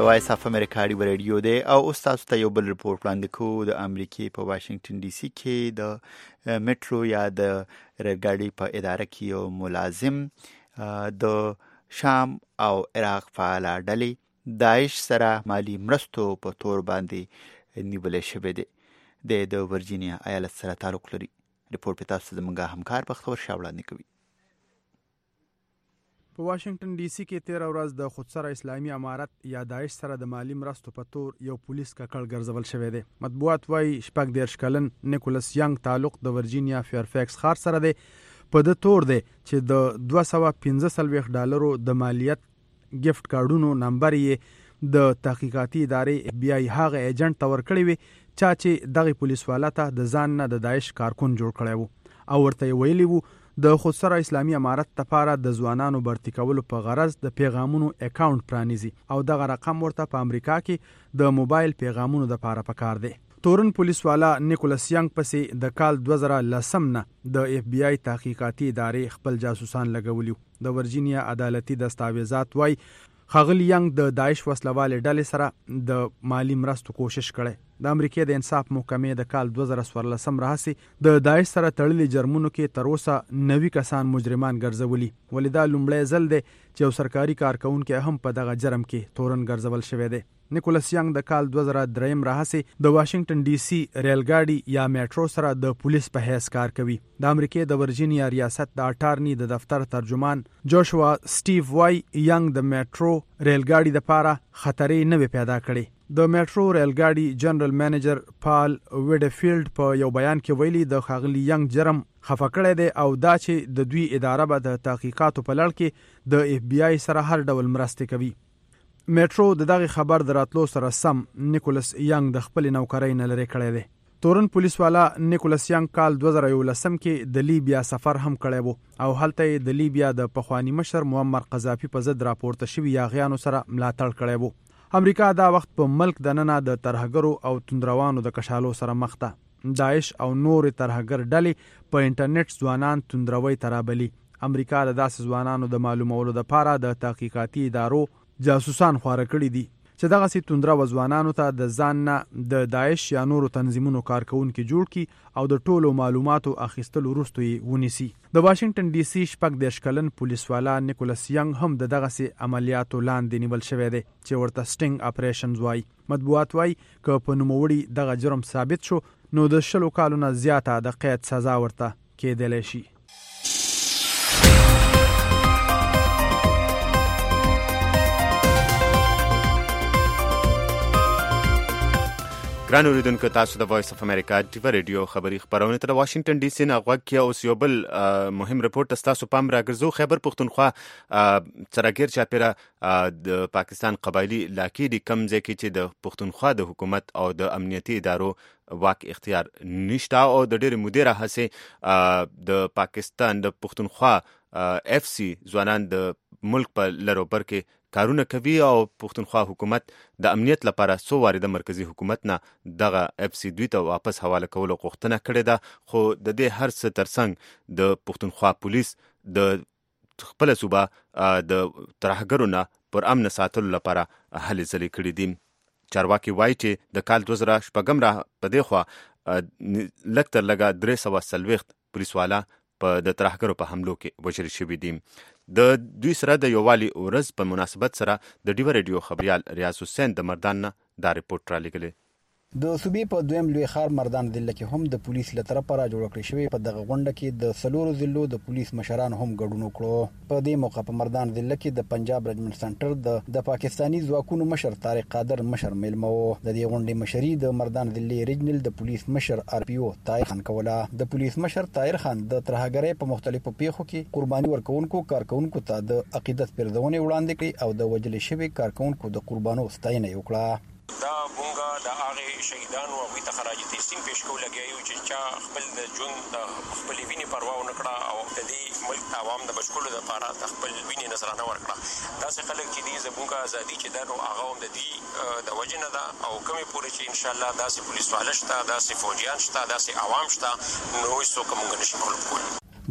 وایس اف امریکا ډیو رادیو دی او اوس تاسو ته یو بل رپورټ وړاندې کوو. د امریکې په واشنگټن ډي سي کې د میټرو یا د ریلګاډي په اداره کې یو ملازم د شام او عراق فعاله ډلې داعش سره مالی مرستو په تور باندې نیولې شوې دي. د ورجینیا ایالت سره تعلق لري. رپورټ په تاسو زموږ همکار بختور شاه وړاندې کوي. په واشنگټن ډي سي کې تیر ورځ د خودسره اسلامي امارت یا داعش سره د مالی مرستو په تور یو پولیس ککړ ګرځول شوی دی. مطبوعات وايي شپږ دیرش کلن نیکولس ینګ تعلق د ورجینیا فیرفیکس ښار سره دی. په د تور دی چې د دوه سوه پنځه څلوېښت ډالرو د مالیت ګفت کارډونو نمبر یې د تحقیقاتي ادارې اف بی آی هغه ایجنټ ته ورکړی وي چا چې دغه پولیس والا ته د ځان نه د داعش کارکون جوړ کړی وو او ورته ویلی وو د خودسره اسلامي امارت لپاره د ځوانانو برتی کولو په غرض د پیغامونو اکاونټ پرانیزي او دغه رقم ورته په امریکا کې د موبایل پیغامونو لپاره پکار دی. تورن پولیس والا نیکولس ینګ پسې د کال دوه زره لسم نه د اف بی آی تحقیقاتي ادارې خپل جاسوسان لګولیو. د ورجینیا عدالتي دستاویزات وايي ښاغلي ینګ د داعش وسلوالې ډلې سره د مالی مرستو کوشش کړی. د امریکې د انصاف محکمې د کال دوه زره څوارلسم راهیسې د داعش سره تړلي جرمونو کې تر اوسه نوي کسان مجرمان ګرځولي. ولې دا لومړی ځل دی چې یو سرکاري کارکونکی هم په دغه جرم کې تورن ګرځول شوی دی. نیکولس ینګ د کال دوه زره دریم راهیسې د واشنگټن ډي سي ریلګاډي یا میټرو سره د پولیس په حیث کار کوي. د امریکې د ورجینیا ریاست د اټارني د دفتر ترجمان جوشوا سټیو وای ینګ د میټرو ریلګاډي لپاره خطرې نه پیدا کړي. د میټرو ریلګاډي جنرال منیجر پال ویډفیلډ په یو بیان کې ویلي د ښاغلي ینګ جرم خفه کړی دی او دا چې د دوی اداره به د تحقیقاتو په لړ کې د اف بی آی سره هر ډول مرستې کوي. میټرو د دغه خبر د راتلو سره سم نیکولس ینګ د خپل نوکرۍ نه لرې کړی دی. تورن پولیس والا نیکولس ینګ کال دوه زره یولسم کې د لیبیا سفر هم کړی وو او هلته د لیبیا د پخواني مشر معمر قذافي په ضد راپورته شوي یاغیانو سره ملاتړ کړی وو. امریکا دا وخت په ملک دننه د ترهګرو او توندروانو د کشالو سره مخ ده. داعش او نور ترهګر ډلې په انټرنیټ ځوانان توندروي ترابلي. امریکا د داسې ځوانانو د معلومولو لپاره د تحقیقاتي ادارو جاسوسان خواره کړي دي چې دغه سي توندرو ځوانانو ته د ځان نه د داعش یا نورو تنظیمونو کارکونکي جوړ کی او د ټولو معلوماتو اخیستلو وروسته یې ونیسي. د واشنگټن ډي سي شپږ دیرش کلن پولیس والا نیکولس ینګ هم د دغه سي عملیاتو لاندې نیول شوی دی چې ورته سټینګ اپریشنز وای. مطبوعات وای که په نوموړي دغه جرم ثابت شو نو د شلو کالو نه زیاته د قید سزا ورته کېدلی شي. ګران اوریدونکو تاسو د وایس اف امریکا ډیو رادیو خبری خبرونه تر واشنگټن ډي سي نه غوږ کې اوس یو بل مهم رپورټ تاسو پام راګرځو. خیبر پختونخوا سراګیر چاپیره د پاکستان قبایلی علاقې د کم ځای کې چې د پختونخوا د حکومت او د امنیتي ادارو واک اختیار نشته او د ډېر مدیره هڅه د پاکستان د پختونخوا اف سی ځوانان د ملک په لروبر کې کارونه کوي او پختونخوا حکومت د امنیت لپاره سو واره د مرکزی حکومت نه دغه اف سی دوی ته واپس حواله کولو غوښتنه کړې ده. خو د دې هر څه ترڅنګ د پختونخوا پولیس د خپل صوبه د ترهګرو نه پر امن ساتلو لپاره هلې ځلې کړې دي. چارواکي وایي چې د کال دوه زره شپږم را په دې خوا لږ تر لږه درې سوه څلوېښت پولیس والا په د ترهګرو په حملو کې وژل شوي دي. د دوی سره د یووالي ورځ په مناسبت سره د ډیو رادیو خبريال ریاض حسین د مردان نه دا رپورټ را لګلې. د صوبې په دویم لوی ښار مردان ضلع کې هم د پولیس له طرفه را جوړ کړی شوی په دغه غونډه کې د څلورو ضلعو د پولیس مشران هم ګډون وکړو. په دې موقع په مردان ضلع کې د پنجاب رجمنټ سنټر د د پاکستانی ځواکونو مشر طارق قادر مشر میلمه وو. د دې غونډې مشري د مردان ضلع ریجنل د پولیس مشر آر پی او طاهر خان کوله. د پولیس مشر طاهر خان د ترهګرۍ په مختلفو پیښو کې قرباني ورکوونکو کارکونکو ته د عقیدت پردونې وړاندې کړي او د وجل شوی کارکونکو د قربانو ستاینه وکړه. دا مونږه د هغه شهیدانو او د خراج تحسین پیش کول لګیو چې چا خپل د ژوند د خپل وینې پروا ونه کړه او د دې ملک عوام د بچکولو لپاره د خپل وینې نظرانه ورکړه. دا څه خلک چې دي زموږه ازادي چې دا نو هغه هم د دې د وجه نه ده او کومې پورې چې ان شاء الله داسې پولیس والا شته داسې فوجیان شته داسې عوام شته نو هیڅوک مونږ نشي مغلوب کولی.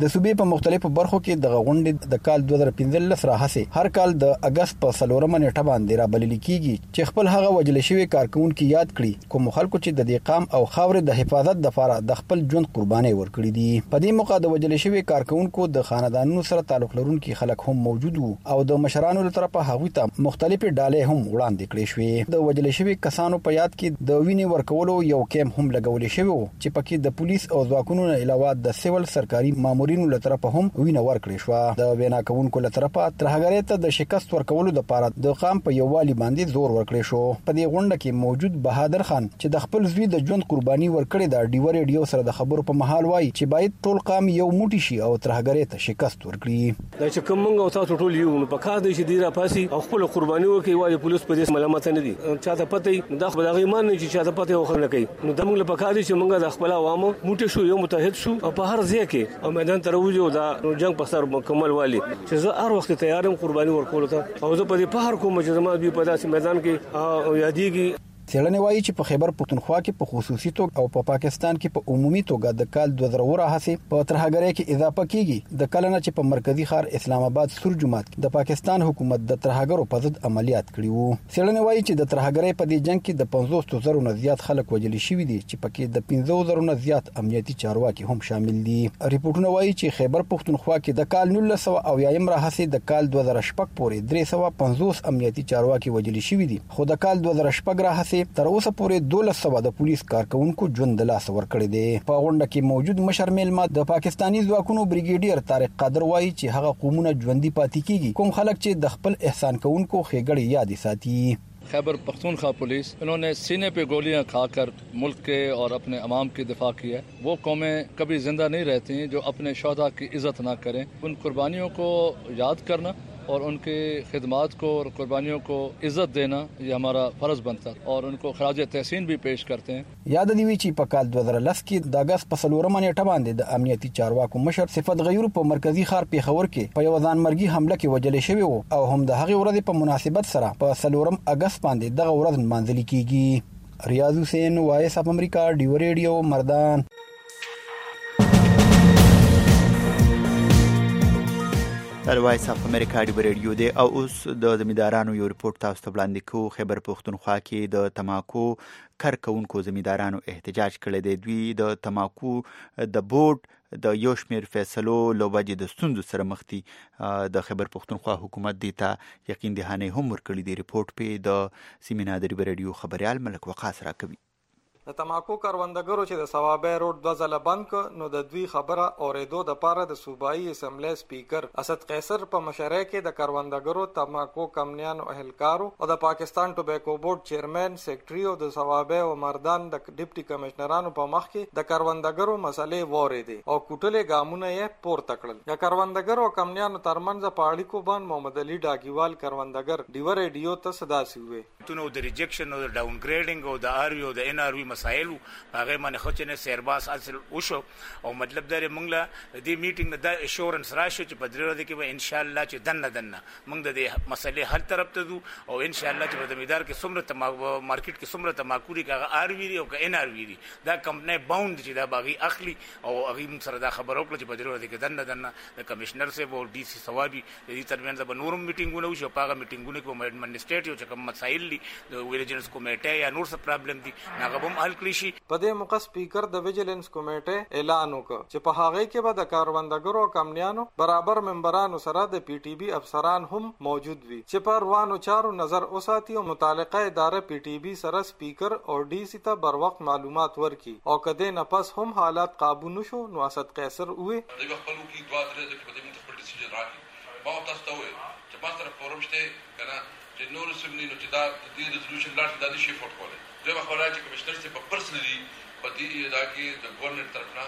د صوبې په مختلفو برخو کې د غونډې د کال دوه زره پنځلس راهسې هر کال د اگست په څلورمه نیټه باندې رابلل کیږي چې خپل هغه وجل شوی کارکونکو یاد کړي کوم خلکو چې د دې قام او خاورې د حفاظت لپاره د خپل ژوند قرباني ورکړي دي. په دې موقع د وجل شوی کارکونکو د خاندانونو سره تعلق لرونکي خلک هم موجود وو او د مشرانو له طرفه هغوی ته مختلفې ډالې هم وړاندې کړې شوې. د وجل شوی کسانو په یاد کې د وینې ورکولو یو کیمپ هم لګول شوی وو چې پکې د پولیس او ځواکونو نه علاوه د سیول سرکاري مامورینو له طرفه هم وینه ورکړې شو. د وینا کوونکو له طرفه ترهګرۍ ته د شکست ورکولو لپاره د قام په یووالي باندې زور ورکړې شو. په دې غونډه کې موجود بهادر خان چې د خپل زوی د ژوند قرباني ورکړې د ډیو ریډیو سره د خبرو په محل وایي چې باید ټول قام یو موټی شي او ترهګرۍ ته شکست ورکړي. دا چې کوم موږ او تاسو ټول یو نو په کار دی چې ډیره پاسي او خپل قرباني وکړي وایي پولیس په دې ملامت نه دي چاته پته دا خو دغه ایمان نه چې چاته پته وخت نه کوي نو د موږ په کار دی چې موږ د خپل عوامو موټی شو یو متحد شو او په هر ځای کې او میدان ته راوځو دا جنگ په سر مکمل والی چې زه هر وخت تیارم قرباني ورکول ته او زه په دې په هر کوم چې زما به په داسې میدان کې یادېږي. څېړنې وایي چې په خیبر پښتونخوا کې په خصوصي توګه او په پا پاکستان کې په عمومي توګه د کال دوه زره راهسې په ترهګرۍ کې اضافه کیږي. د کله نه چې په مرکزی ښار اسلام آباد سور جماعت د پاکستان حکومت د ترهګرو په ضد عملیات کړي وو. څېړنې وایي چې د ترهګرۍ په دې جنگ کې د پنځوس زره نه زیات خلک وژل شوي دي چې پکې د پنځه زره نه زیات امنیتي چارواکي هم شامل دي. ریپورتونه وایي چې خیبر پښتونخوا کې د کال نولس سوه اویایم راهسې د کال دوه زره شپږ پورې درې سوه پنځوس امنیتي چارواکي وژل شوي دي خو د کال دوه زره شپږ راهسې تر اوسه پورې دولس سوه د پولیس کارکونکو ژوند د لاسه ورکړی دی. په غونډه کې موجود مشر میلمه د پاکستانی ځواکونو بریګیډیر طارق قادر وایي چې هغه قومونه ژوندۍ پاتې کیږي کوم خلک چې د خپل احسان کوونکو ښېګړې یاد ساتي. खैबर पख्तूनख्वा पुलिस इन्होंने सीने पे गोलियां खाकर मुल्क के और अपने अवाम की दिफा की है. वो कौमें कभी जिंदा नहीं रहती जो अपने शोहदा की इज्जत ना करें. उन कुर्बानियों को याद करना और उनके खिदमात को और कुर्बानियों को इज्जत देना ये हमारा फर्ज बनता है और उनको खराज तहसीन भी पेश करते हैं. یاد دی وی چې په کال دوه زره لس کې د اگست په څلورمه نیټه باندې د امنیتي چارواکو مشر صفت غیور په مرکزی ښار پیښور کې په یو ځانمرګي حمله کې وژل شوی وو او هم د هغې ورځې په مناسبت سره په څلورم اگست باندې دغه ورځ نمانځل کیږي. ریاض حسین وایس اف امریکا ډیو ریډیو مردان. د وایس اف امریکا ډیو ریډیو دی او اوس د زمیندارانو یو ریپورت تاسو ته وړاندې کوو. خیبر پښتونخوا کې د تماکو کارکونکو زمیندارانو احتجاج کړی دی. دوی د تماکو د بورډ د یو شمېر فیصلو له وجې د ستونزو سره مخ دي. د خیبر پښتونخوا حکومت دې ته یقین دهانۍ هم ورکړي دی. ریپورت پې د سیمینار د ډیو ریډیو خبریال ملک وقاص راکوي. د تماکو کاروندګرو چې د ثوابه روډ دوه ځله بند ک نو د دوی خبره اورېدو د پاره د صوبایي اسمبلی سپیکر اسد قیصر په مشرۍ کې د کاروندګرو تماکو کمنیانو اهلکارو او د پاکستان ټوبیکو بورډ چیرمن سیکریټري او د ثوابه او مردان د ډیپټي کمشنرانو په مخ کې د کاروندګرو مسلې وورېدې او کوټلې ګامونه یې پورته کړل. د کاروندګرو او کمنیانو ترمنځ په اړیکو باندې محمد علي ډاګیوال کاروندګر ډیو ریډیو ته صدا سی وې تونو د ریجکشن او د ډاون ګریډینګ او د آر وی او د ان آر وی مسایل هغه باندې خو چې سیرباس اصل وشو او مطلب دا موږ له دې میټینګ نه د اشورنس راشي چې په درې ورځې کې به ان شاء الله چې دنه دنه موږ د دې مسلې حل طرف ته ځو او ان شاء الله چې په زمیندار کې څومره تماکو مارکیټ کې څومره تماکو دي هغه آر وی او ان آر وی دي دا کمپنی باوند چې دا باغی اخلي او هغه سره دا خبر وکړه چې په درې ورځې کې دنه دنه د کمشنر سره او ډي سي ثوابي دې ترمنځ به نورم میټینګونه وشي. په هغه میټینګونه کې کوم ایڈمنسټریټیو چې کوم مسایل دي د ویلجنس کمیټه یا نور څه پرابلم دي هغه هم حل کړی شي. په دې موقع سپیکر د ویجیلنس کمیټه اعلان وکړ چې په هغه کې به د کاروندګرو او کمنیانو برابر ممبرانو سره د پی ټی بی افسران هم موجود وي چې پر روانو چارو نظر اوساتي او متعلقه اداره پی ټی بی سره سپیکر او ډي سی ته بر وخت معلومات ورکړي او کده نه پس هم حالات قابو نشو نو اسد قیصر وې دوی خپل کې دوه درې ځکه په دې متخصص ډیسیژن راکړي ما تاسو ته وې چې ما سره فورم شته کنه چې نور سمني نو چې دا د دې ریزولوشن لاټ د دې شي فوټ کوله دوی خبره چې کمشنر څخه په پرسنلی په دې دا کې د ګورنمنت طرفنا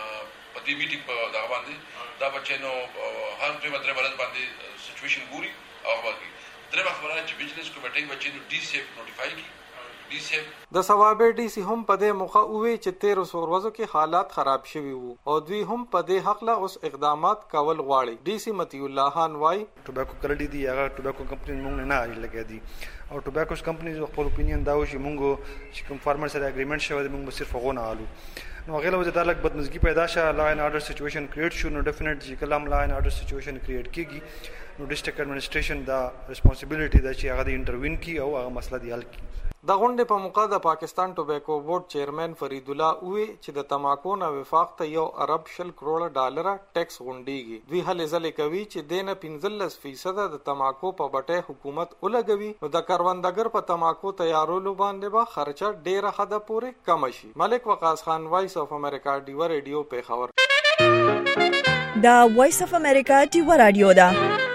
په دې میټینګ په دا باندې دا بچنو هر څه متره ولر باندې سچويشن ګوري او باقي درې خبره چې ویجیلنس کمیټې بچنو ډي سی نوټیفای کی डी सी د ثوابه ډي سي هم په دې موخه وی چې تیر ورځو کې حالات خراب شوي وو او دوی هم په دې حق له اوس اقدامات کول غواړي. ډي سي متي الله خان وايي ټوباکو کړی دی هغه ټوباکو کمپنی موږ نه نه لګیا دي او ټوباکو کمپنیز خپل اپینین دا و چې موږ چې کوم فارمر سره اګریمنت شوی دی موږ صرف غو نه آلو نو غیله وځه دالک بدمزګي پیدا شه لا ان اورډر سچويشن کریټ شو نو ډیفینټ چې کلام لا ان اورډر سچويشن کریټ کیږي نو ډیسټریکټ ایڈمنسټریشن دا ریسپانسیبিলিټي دا چې هغه د انټروین کی او هغه مسله دی حل کی. د غونډې په موقع د پاکستان ټوباکو بورډ چیرمن فرید الله وی چې د تماکو نه وفاق ته یو ارب شل کروڑ ډالر ټیکس غونډيږي. دوی هلې ځلې کوي چې دینه پنځلس فیصد د تماکو په بټه حکومت ولګوي نو د کروندګر په تماکو تیارولو باندې به خرچه ډیره حد پورې کم شي. ملک وقاص خان وایس اف امریکا ډیو ریډیو په خبر دا وایس اف امریکا ډیو رادیو دا